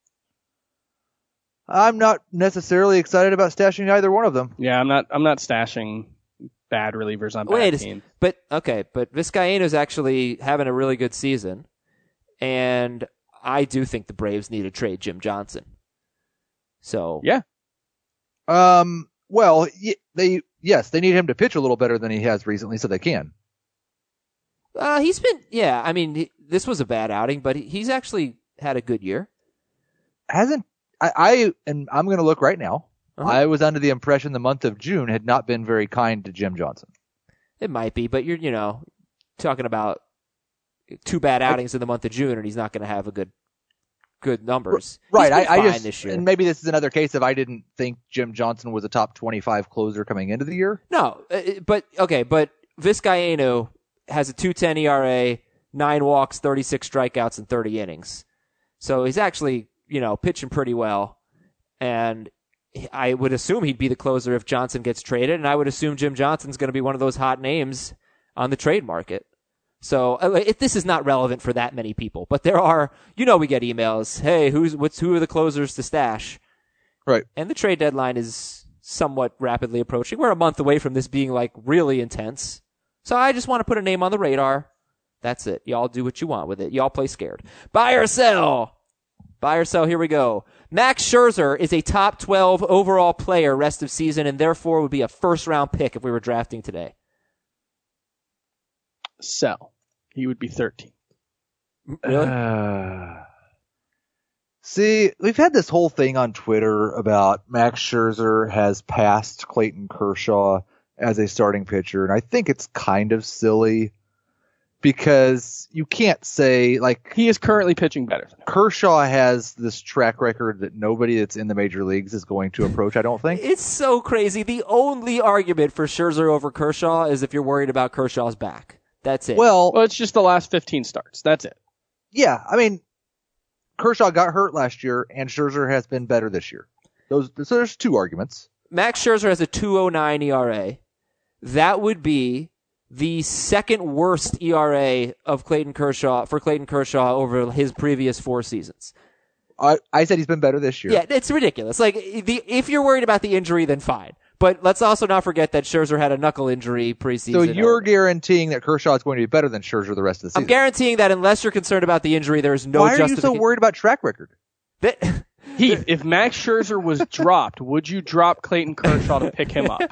I'm not necessarily excited about stashing either one of them. Yeah, I'm not. I'm not stashing bad relievers on bad Wait, teams. But okay, but Vizcaino's actually having a really good season, and I do think the Braves need to trade Jim Johnson. So yeah. Um. Well, y- they yes, they need him to pitch a little better than he has recently, so they can. Uh, he's been yeah. I mean, he, this was a bad outing, but he, he's actually had a good year. Hasn't I? I and I'm going to look right now. Uh-huh. I was under the impression the month of June had not been very kind to Jim Johnson. It might be, but you're you know talking about two bad outings in the month of June, and he's not going to have a good good numbers. Right. He's been I, I fine just this year. and maybe this is another case of I didn't think Jim Johnson was a top twenty-five closer coming into the year. No, uh, but okay, but Vizcaino has a two ten E R A, nine walks, thirty-six strikeouts, and thirty innings. So he's actually, you know, pitching pretty well. And I would assume he'd be the closer if Johnson gets traded, and I would assume Jim Johnson's going to be one of those hot names on the trade market. So it, this is not relevant for that many people, but there are, you know, we get emails. Hey, who's what's who are the closers to stash? Right. And the trade deadline is somewhat rapidly approaching. We're a month away from this being like really intense. So I just want to put a name on the radar. That's it. Y'all do what you want with it. Y'all play scared. Buy or sell. Buy or sell. Here we go. Max Scherzer is a top twelve overall player rest of season, and therefore would be a first round pick if we were drafting today. Sell. He would be thirteen. Really? Uh, see, we've had this whole thing on Twitter about Max Scherzer has passed Clayton Kershaw as a starting pitcher, and I think it's kind of silly because you can't say, like, He is currently pitching better than him. Kershaw has this track record that nobody that's in the major leagues is going to approach, I don't think. It's so crazy. The only argument for Scherzer over Kershaw is if you're worried about Kershaw's back. That's it. Well, Well, it's just the last fifteen starts. That's it. yeah, I mean, Kershaw got hurt last year, and Scherzer has been better this year. Those, so there's two arguments. Max Scherzer has a two oh nine E R A. That would be the second worst E R A of Clayton Kershaw for Clayton Kershaw over his previous four seasons. I, I said he's been better this year. Yeah, it's ridiculous. Like, the, if you're worried about the injury, then fine. But let's also not forget that Scherzer had a knuckle injury preseason. So you're guaranteeing that Kershaw is going to be better than Scherzer the rest of the season? I'm guaranteeing that unless you're concerned about the injury, there is no Why are you so justification. worried about track record? That- Heath, if Max Scherzer was dropped, would you drop Clayton Kershaw to pick him up?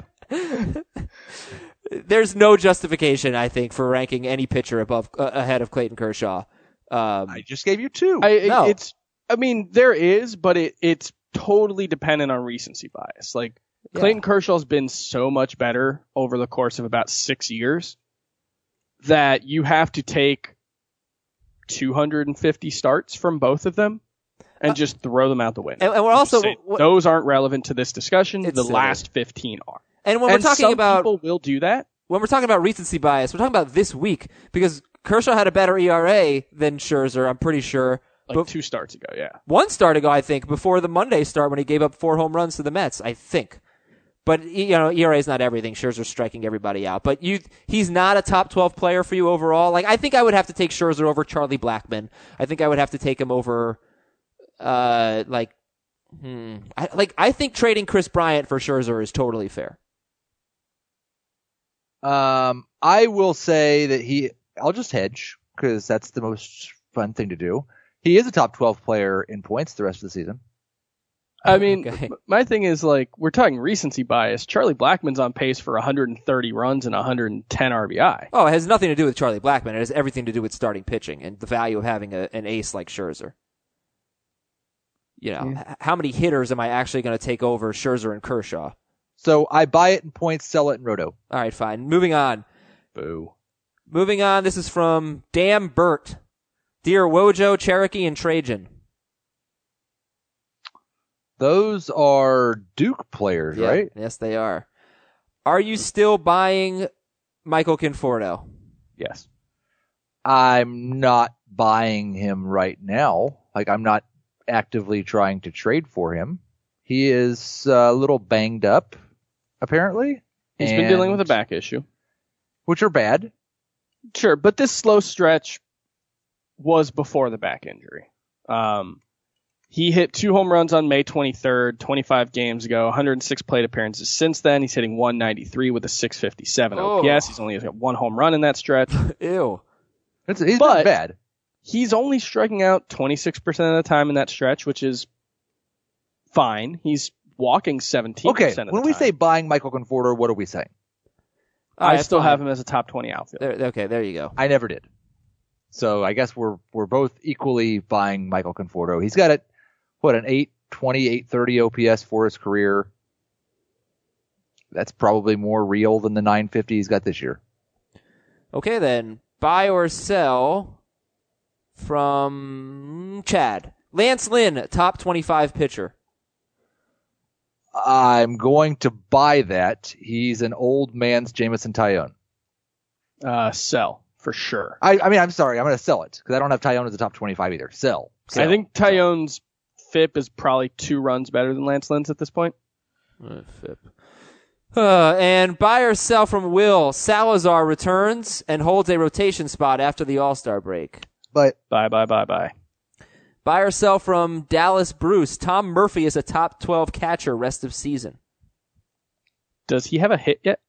There's no justification, I think, for ranking any pitcher above uh, ahead of Clayton Kershaw. Um, I just gave you two. I, it- No. It's, I mean, there is, but it, it's totally dependent on recency bias. Like, Yeah. Clayton Kershaw's been so much better over the course of about six years that you have to take two hundred fifty starts from both of them and Uh, just throw them out the window. and- and we're just also- say, what- those aren't relevant to this discussion. It's The silly. last fifteen are. and when and we're talking some about people will do that. when we're talking about recency bias, we're talking about this week because Kershaw had a better E R A than Scherzer. I'm pretty sure. Like But two starts ago, yeah. one start ago, I think, before the Monday start when he gave up four home runs to the Mets. I think. But, you know, E R A is not everything. Scherzer's striking everybody out. But you, he's not a top twelve player for you overall. Like, I think I would have to take Scherzer over Charlie Blackmon. I think I would have to take him over, uh, like, hmm. I, like, I think trading Chris Bryant for Scherzer is totally fair. Um, I will say that he, I'll just hedge because that's the most fun thing to do. He is a top twelve player in points the rest of the season. I mean, Okay. m- my thing is, like, we're talking recency bias. Charlie Blackmon's on pace for one hundred thirty runs and one hundred ten R B I. Oh, it has nothing to do with Charlie Blackmon. It has everything to do with starting pitching and the value of having a, an ace like Scherzer. You know, Yeah. h- how many hitters am I actually going to take over Scherzer and Kershaw? So I buy it in points, sell it in roto. All right, fine. Moving on. Boo. Moving on. This is from Damn Bert. Dear Wojo, Cherokee, and Trajan. Those are Duke players, Yeah, right? Yes, they are. Are you still buying Michael Conforto? Yes. I'm not buying him right now. Like, I'm not actively trying to trade for him. He is a little banged up, apparently. He's and, been dealing with a back issue. Which are bad. Sure, but this slow stretch was before the back injury. Um, he hit two home runs on May twenty-third, twenty-five games ago, one hundred six plate appearances since then. He's hitting one ninety-three with a six fifty-seven Oh. O P S. He's only got one home run in that stretch. Ew. It's, he's But- not bad. He's only striking out twenty-six percent of the time in that stretch, which is fine. He's walking seventeen Okay, percent of the when time. we say buying Michael Conforto, what are we saying? All I right, still fine. have him as a top twenty outfielder. There, okay, there you go. I never did. So I guess we're we're both equally buying Michael Conforto. He's got it, what, an eight twenty, eight thirty O P S for his career. That's probably more real than the nine fifty he's got this year. Okay, then. Buy or sell from Chad. Lance Lynn, top twenty-five pitcher. I'm going to buy that. He's an old man's Jameson Tyone. Uh, sell, for sure. I, I mean, I'm sorry. I'm going to sell it because I don't have Tyone as a top twenty-five either. Sell. Sell. I think Tyone's F I P is probably two runs better than Lance Lynn's at this point. Uh, Fip. Uh, and buy or sell from Will. Salazar returns and holds a rotation spot after the All-Star break. But Bye, bye, bye, bye. Buy or sell from Dallas Bruce. Tom Murphy is a top twelve catcher rest of season. Does he have a hit yet?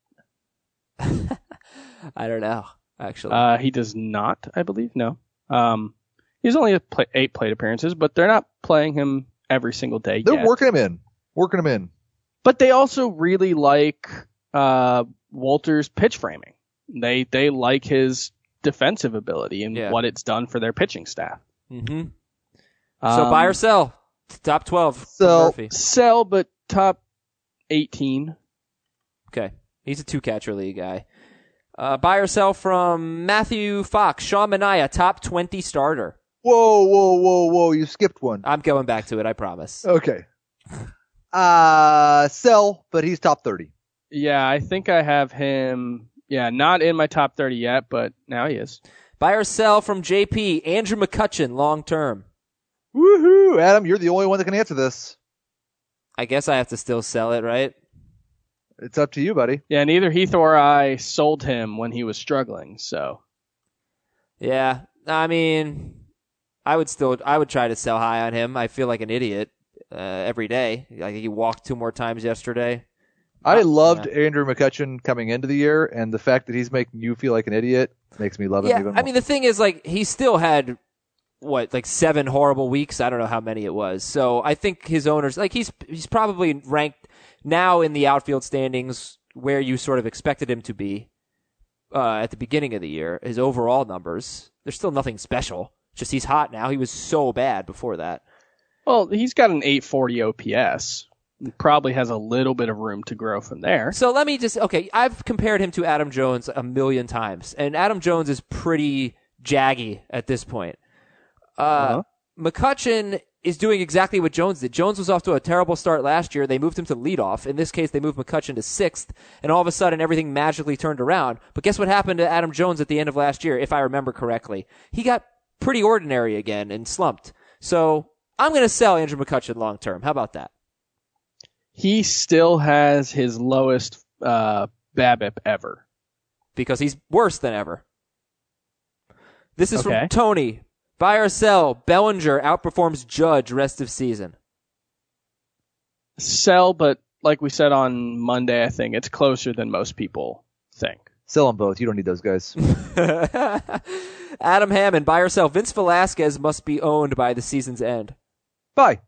I don't know, actually. Uh, he does not, I believe. No. Um, he's only at play, eight plate appearances, but they're not playing him every single day they're yet. working him in. Working him in. But they also really like uh, Walter's pitch framing. They they like his defensive ability and Yeah. what it's done for their pitching staff. mm-hmm. Um, So buy or sell. Top twelve. from Sell. Murphy. Sell, but top eighteen. Okay. He's a two-catcher league guy. Uh, buy or sell from Matthew Fox. Sean Manaea, top twenty starter. Whoa, whoa, whoa, whoa. You skipped one. I'm going back to it, I promise. Okay. Uh, sell, but he's top thirty. Yeah, I think I have him. Yeah, not in my top thirty yet, but now he is. Buy or sell from J P. Andrew McCutchen, long-term. Woohoo! Adam, you're the only one that can answer this. I guess I have to still sell it, right? It's up to you, buddy. Yeah, neither Heath or I sold him when he was struggling, so. Yeah. I mean, I would still, I would try to sell high on him. I feel like an idiot uh, every day. Like he walked two more times yesterday. I Uh, loved yeah. Andrew McCutchen coming into the year, and the fact that he's making you feel like an idiot makes me love him Yeah, even more. I mean, the thing is, like, he still had, what, like seven horrible weeks? I don't know how many it was. So I think his owners, like, he's he's probably ranked now in the outfield standings where you sort of expected him to be uh, at the beginning of the year. His overall numbers, there's still nothing special. Just he's hot now. He was so bad before that. Well, he's got an eight forty O P S. He probably has a little bit of room to grow from there. So let me just, okay, I've compared him to Adam Jones a million times, and Adam Jones is pretty jaggy at this point. Uh, Uh-huh. McCutchen is doing exactly what Jones did. Jones was off to a terrible start last year. They moved him to leadoff. In this case, they moved McCutchen to sixth, and all of a sudden everything magically turned around. But guess what happened to Adam Jones at the end of last year, if I remember correctly? He got pretty ordinary again and slumped. So I'm going to sell Andrew McCutchen long term. How about that? He still has his lowest uh, BABIP ever. Because he's worse than ever. This is Okay. from Tony. Buy or sell, Bellinger outperforms Judge rest of season. Sell, but like we said on Monday, I think it's closer than most people think. Sell them both. You don't need those guys. Adam Hammond, buy or sell, Vince Velasquez must be owned by the season's end. Bye.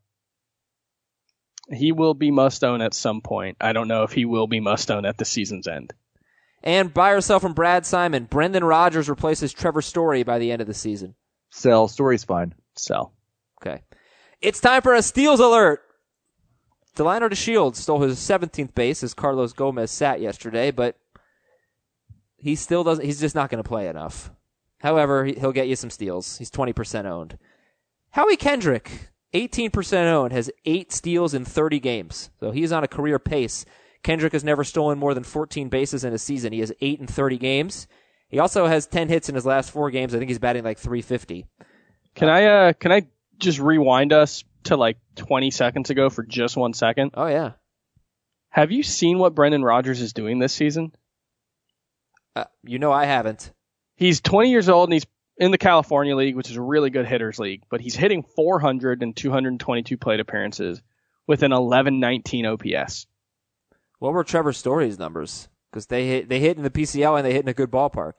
He will be must own at some point. I don't know if he will be must own at the season's end. And buy or sell from Brad Simon, Brendan Rodgers replaces Trevor Story by the end of the season. Sell. Story's fine. Sell. Okay. It's time for a steals alert. Delano DeShields stole his seventeenth base as Carlos Gomez sat yesterday, but he still doesn't, he's just not going to play enough. However, he- he'll get you some steals. He's twenty percent owned. Howie Kendrick eighteen percent owned, has eight steals in thirty games. So he's on a career pace. Kendrick has never stolen more than fourteen bases in a season. He has eight in thirty games. He also has ten hits in his last four games. I think he's batting like three fifty. Can I uh can I just rewind us to like twenty seconds ago for just one second? Oh, yeah. Have you seen what Brendan Rodgers is doing this season? Uh, you know I haven't. He's twenty years old and he's in the California League, which is a really good hitters league, but he's hitting four hundred and two hundred twenty-two plate appearances with an eleven nineteen O P S. What were Trevor Story's numbers? Because they hit, they hit in the P C L and they hit in a good ballpark.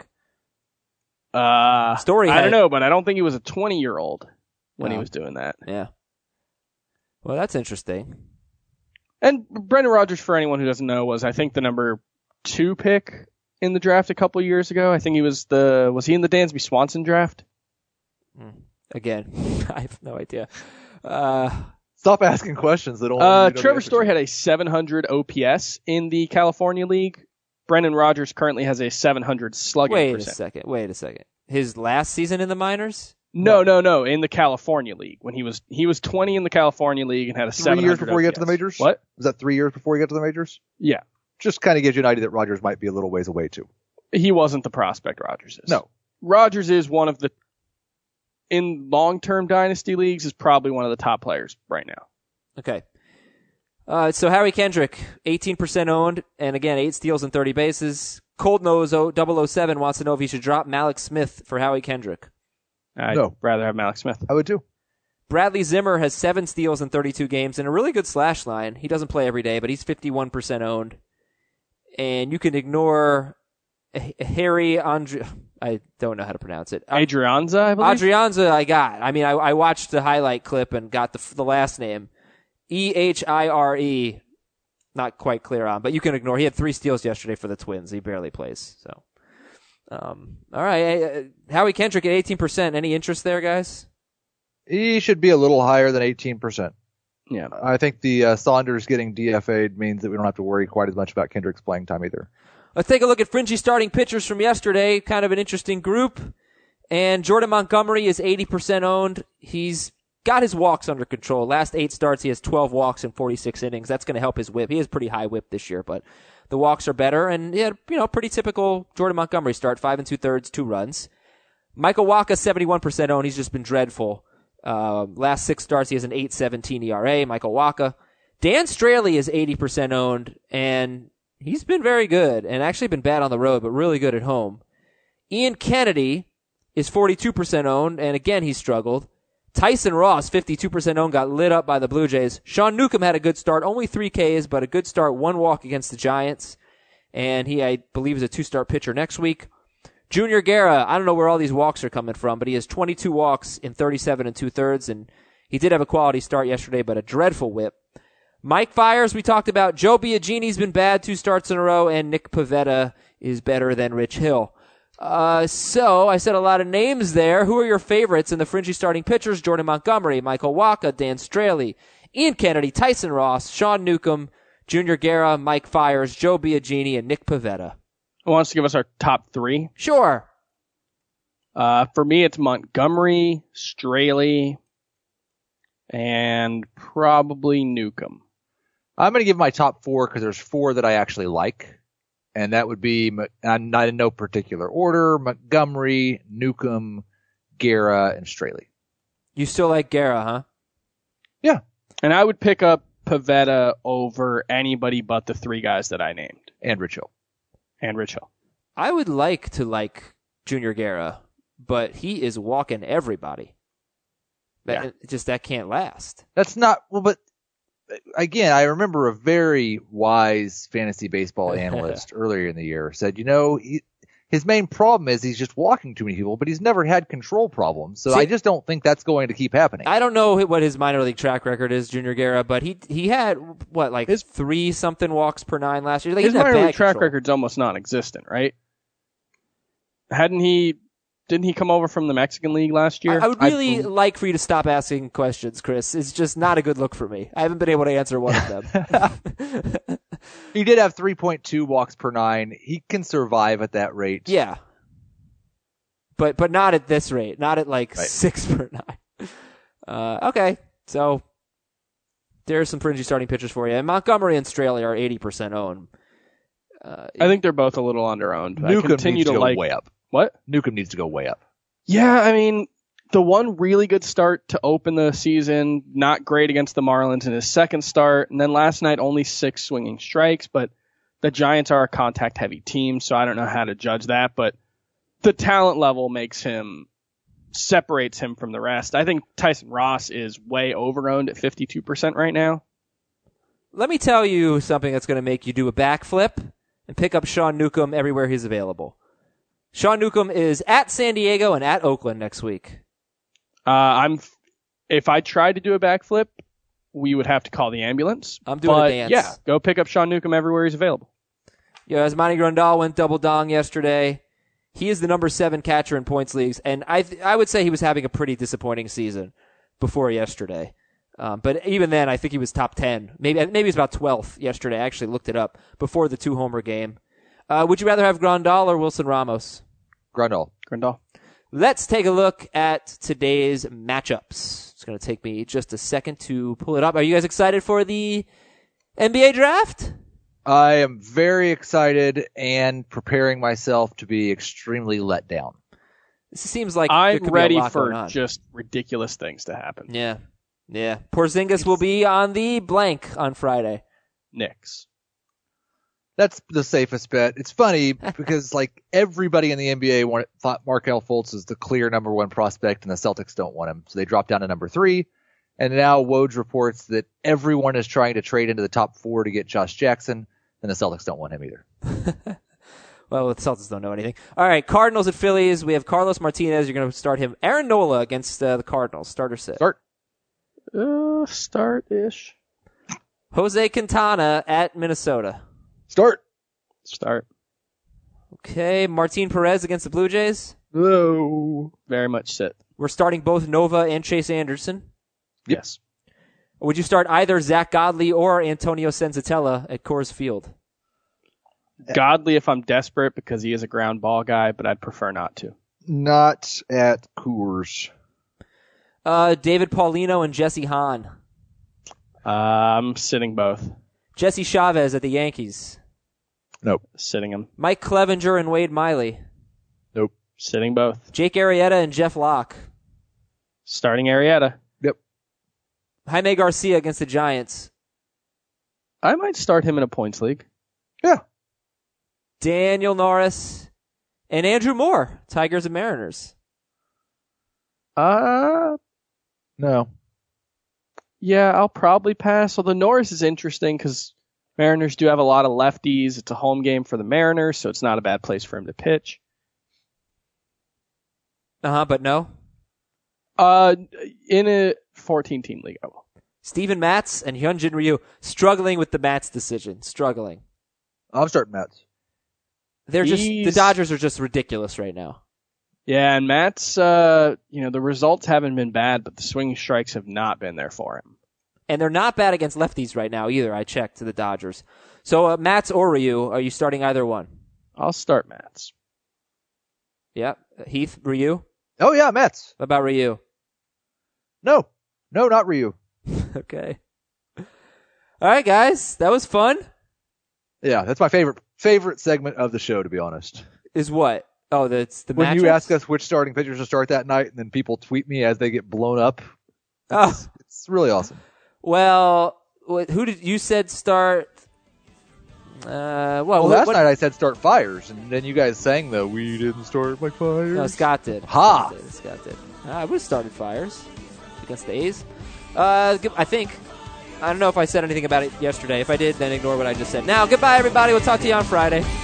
Uh, Story I had, don't know, but I don't think he was a twenty-year-old when No. he was doing that. Yeah. Well, that's interesting. And Brendan Rodgers, for anyone who doesn't know, was I think the number two pick in the draft a couple of years ago. I think he was the was he in the Dansby Swanson draft? Again, I have no idea. Uh, Stop asking questions that don't. Uh, you don't Trevor answer Story to. had a seven hundred O P S in the California League. Brendan Rodgers currently has a seven hundred slugging wait percent. a second. Wait a second. His last season in the minors? No, no, no. In the California League, when he was he was twenty in the California League and had a Three seven hundred years before he got to the O P S. majors. What? Was that three years before he got to the majors? Yeah, Just kind of gives you an idea that Rodgers might be a little ways away too. he wasn't the prospect Rodgers is. No. Rodgers is one of the in long-term dynasty leagues is probably one of the top players right now. Okay. Uh, so Harry Kendrick, eighteen percent owned, and again, eight steals and thirty bases. Cold Nose double oh seven wants to know if he should drop Malik Smith for Howie Kendrick. I'd No. rather have Malik Smith. I would too. Bradley Zimmer has seven steals in thirty-two games and a really good slash line. He doesn't play every day, but he's fifty-one percent owned. And you can ignore H- Harry Andre. I don't know how to pronounce it. Adrianza, I believe. Adrianza, I got. I mean, I, I watched the highlight clip and got the the last name. E H I R E. Not quite clear on, but you can ignore. He had three steals yesterday for the Twins. He barely plays. So, um, all right. Uh, Howie Kendrick at eighteen percent. Any interest there, guys? He should be a little higher than eighteen percent. Yeah. I think the uh, Saunders getting D F A'd means that we don't have to worry quite as much about Kendrick's playing time either. Let's take a look at fringy starting pitchers from yesterday. Kind of an interesting group. And Jordan Montgomery is eighty percent owned. He's got his walks under control. Last eight starts, he has twelve walks in forty-six innings. That's going to help his whip. He has pretty high whip this year, but the walks are better. And he had, you know, pretty typical Jordan Montgomery start. Five and two thirds, two runs. Michael Wacha, seventy-one percent owned. He's just been dreadful. Uh, last six starts, he has an eight seventeen E R A. Michael Wacha. Dan Straley is eighty percent owned, and he's been very good, and actually been bad on the road, but really good at home. Ian Kennedy is forty-two percent owned, and again, he struggled. Tyson Ross, fifty-two percent owned, got lit up by the Blue Jays. Sean Newcomb had a good start, only three Ks, but a good start, one walk against the Giants, and he, I believe, is a two-start pitcher next week. Junior Guerra, I don't know where all these walks are coming from, but he has twenty-two walks in thirty-seven and two-thirds, and he did have a quality start yesterday, but a dreadful whip. Mike Fiers, we talked about. Joe Biagini's been bad two starts in a row, and Nick Pivetta is better than Rich Hill. Uh, so, I said a lot of names there. Who are your favorites in the fringy starting pitchers? Jordan Montgomery, Michael Wacha, Dan Straley, Ian Kennedy, Tyson Ross, Sean Newcomb, Junior Guerra, Mike Fiers, Joe Biagini, and Nick Pivetta. Who wants to give us our top three? Sure. Uh, for me, it's Montgomery, Straley, and probably Newcomb. I'm going to give my top four because there's four that I actually like. And that would be, I'm not in no particular order, Montgomery, Newcomb, Guerra, and Straley. You still like Guerra, huh? Yeah. And I would pick up Pivetta over anybody but the three guys that I named. And Rich Hill. And Rich Hill. I would like to like Junior Guerra, but he is walking everybody. That, Yeah. it just that can't last. That's not, well, but again, I remember a very wise fantasy baseball analyst earlier in the year said, you know, he, his main problem is he's just walking too many people, but he's never had control problems. So See, I just don't think that's going to keep happening. I don't know what his minor league track record is, Junior Guerra, but he he had what like His- three something walks per nine last year. Like, he His didn't have minor bad league track control. record's almost non-existent, right? Hadn't he? Didn't he come over from the Mexican League last year? I, I would really I- like for you to stop asking questions, Chris. It's just not a good look for me. I haven't been able to answer one of them. He did have three point two walks per nine. He can survive at that rate. Yeah. But but not at this rate. Not at like Right. six per nine. Uh, okay. So there's some fringy starting pitchers for you. And Montgomery and Straley are eighty percent owned. Uh, I think they're both a little under-owned. I Newcomb continue needs to to go like way up. What? Newcomb needs to go way up. Yeah, I mean, the one really good start to open the season, not great against the Marlins in his second start, and then last night only six swinging strikes, but the Giants are a contact-heavy team, so I don't know how to judge that, but the talent level makes him, separates him from the rest. I think Tyson Ross is way over-owned at fifty-two percent right now. Let me tell you something that's going to make you do a backflip and pick up Sean Newcomb everywhere he's available. Sean Newcomb is at San Diego and at Oakland next week. Uh, I'm, if I tried to do a backflip, we would have to call the ambulance. I'm doing but a dance. Yeah, go pick up Sean Newcomb everywhere he's available. Yeah, Yasmani Grandal went double dong yesterday. He is the number seven catcher in points leagues, and I th- I would say he was having a pretty disappointing season before yesterday. Um, but even then, I think he was top ten. Maybe maybe he was about twelfth yesterday. I actually looked it up before the two-homer game. Uh, would you rather have Grandal or Wilson Ramos? Grandal. Grandal. Let's take a look at today's matchups. It's going to take me just a second to pull it up. Are you guys excited for the N B A draft? I am very excited and preparing myself to be extremely let down. This seems like there I'm could be a ready lot going for on. just ridiculous things to happen. Yeah. Yeah. Porzingis will be on the blank on Friday. Knicks. That's the safest bet. It's funny because like everybody in the N B A wanted, thought Markelle Fultz is the clear number one prospect, and the Celtics don't want him, so they dropped down to number three. And now Woj reports that everyone is trying to trade into the top four to get Josh Jackson, and the Celtics don't want him either. Well, the Celtics don't know anything. All right, Cardinals at Phillies. We have Carlos Martinez. You're going to start him. Aaron Nola against uh, the Cardinals. Starter set. Start. Uh, start-ish. Jose Quintana at Minnesota. Start. Start. Okay, Martin Perez against the Blue Jays. No. Very much sit. We're starting both Nova and Chase Anderson. Yes. Would you start either Zach Godley or Antonio Senzatella at Coors Field? Godley if I'm desperate because he is a ground ball guy, but I'd prefer not to. Not at Coors. Uh, David Paulino and Jesse Hahn. Uh, I'm sitting both. Jesse Chavez at the Yankees. Nope. Sitting him. Mike Clevenger and Wade Miley. Nope. Sitting both. Jake Arrieta and Jeff Locke. Starting Arrieta. Yep. Jaime Garcia against the Giants. I might start him in a points league. Yeah. Daniel Norris and Andrew Moore, Tigers and Mariners. Uh, No. yeah, I'll probably pass. Although Norris is interesting because Mariners do have a lot of lefties. It's a home game for the Mariners, so it's not a bad place for him to pitch. Uh-huh, but no. Uh, in a fourteen-team league, I will. Steven Matz and Hyunjin Ryu struggling with the Matz decision. Struggling. I'm starting Mets. They're just, the He's- Dodgers are just ridiculous right now. Yeah, and Matt's, uh, you know, the results haven't been bad, but the swinging strikes have not been there for him. And they're not bad against lefties right now either, I checked, to the Dodgers. So, uh, Matz or Ryu, are you starting either one? I'll start Matt's. Yeah. Heath, Ryu? Oh yeah, Mets. What about Ryu? No. No, not Ryu. Okay. All right, guys. That was fun. Yeah, that's my favorite favorite segment of the show, to be honest. Is what? Oh, that's the When you matchups? ask us which starting pitchers to start that night, and then people tweet me as they get blown up. Oh. It's, it's really awesome. Well, what, who did you said start? Uh, well, Well, what, last what, night I said start Fires, and then you guys sang the "We didn't start my Fires." No, Scott did. Ha! Scott did. Scott did. Uh, I would have started Fires against the A's. Uh, g- I think. I don't know if I said anything about it yesterday. If I did, then ignore what I just said. Now, goodbye, everybody. We'll talk to you on Friday.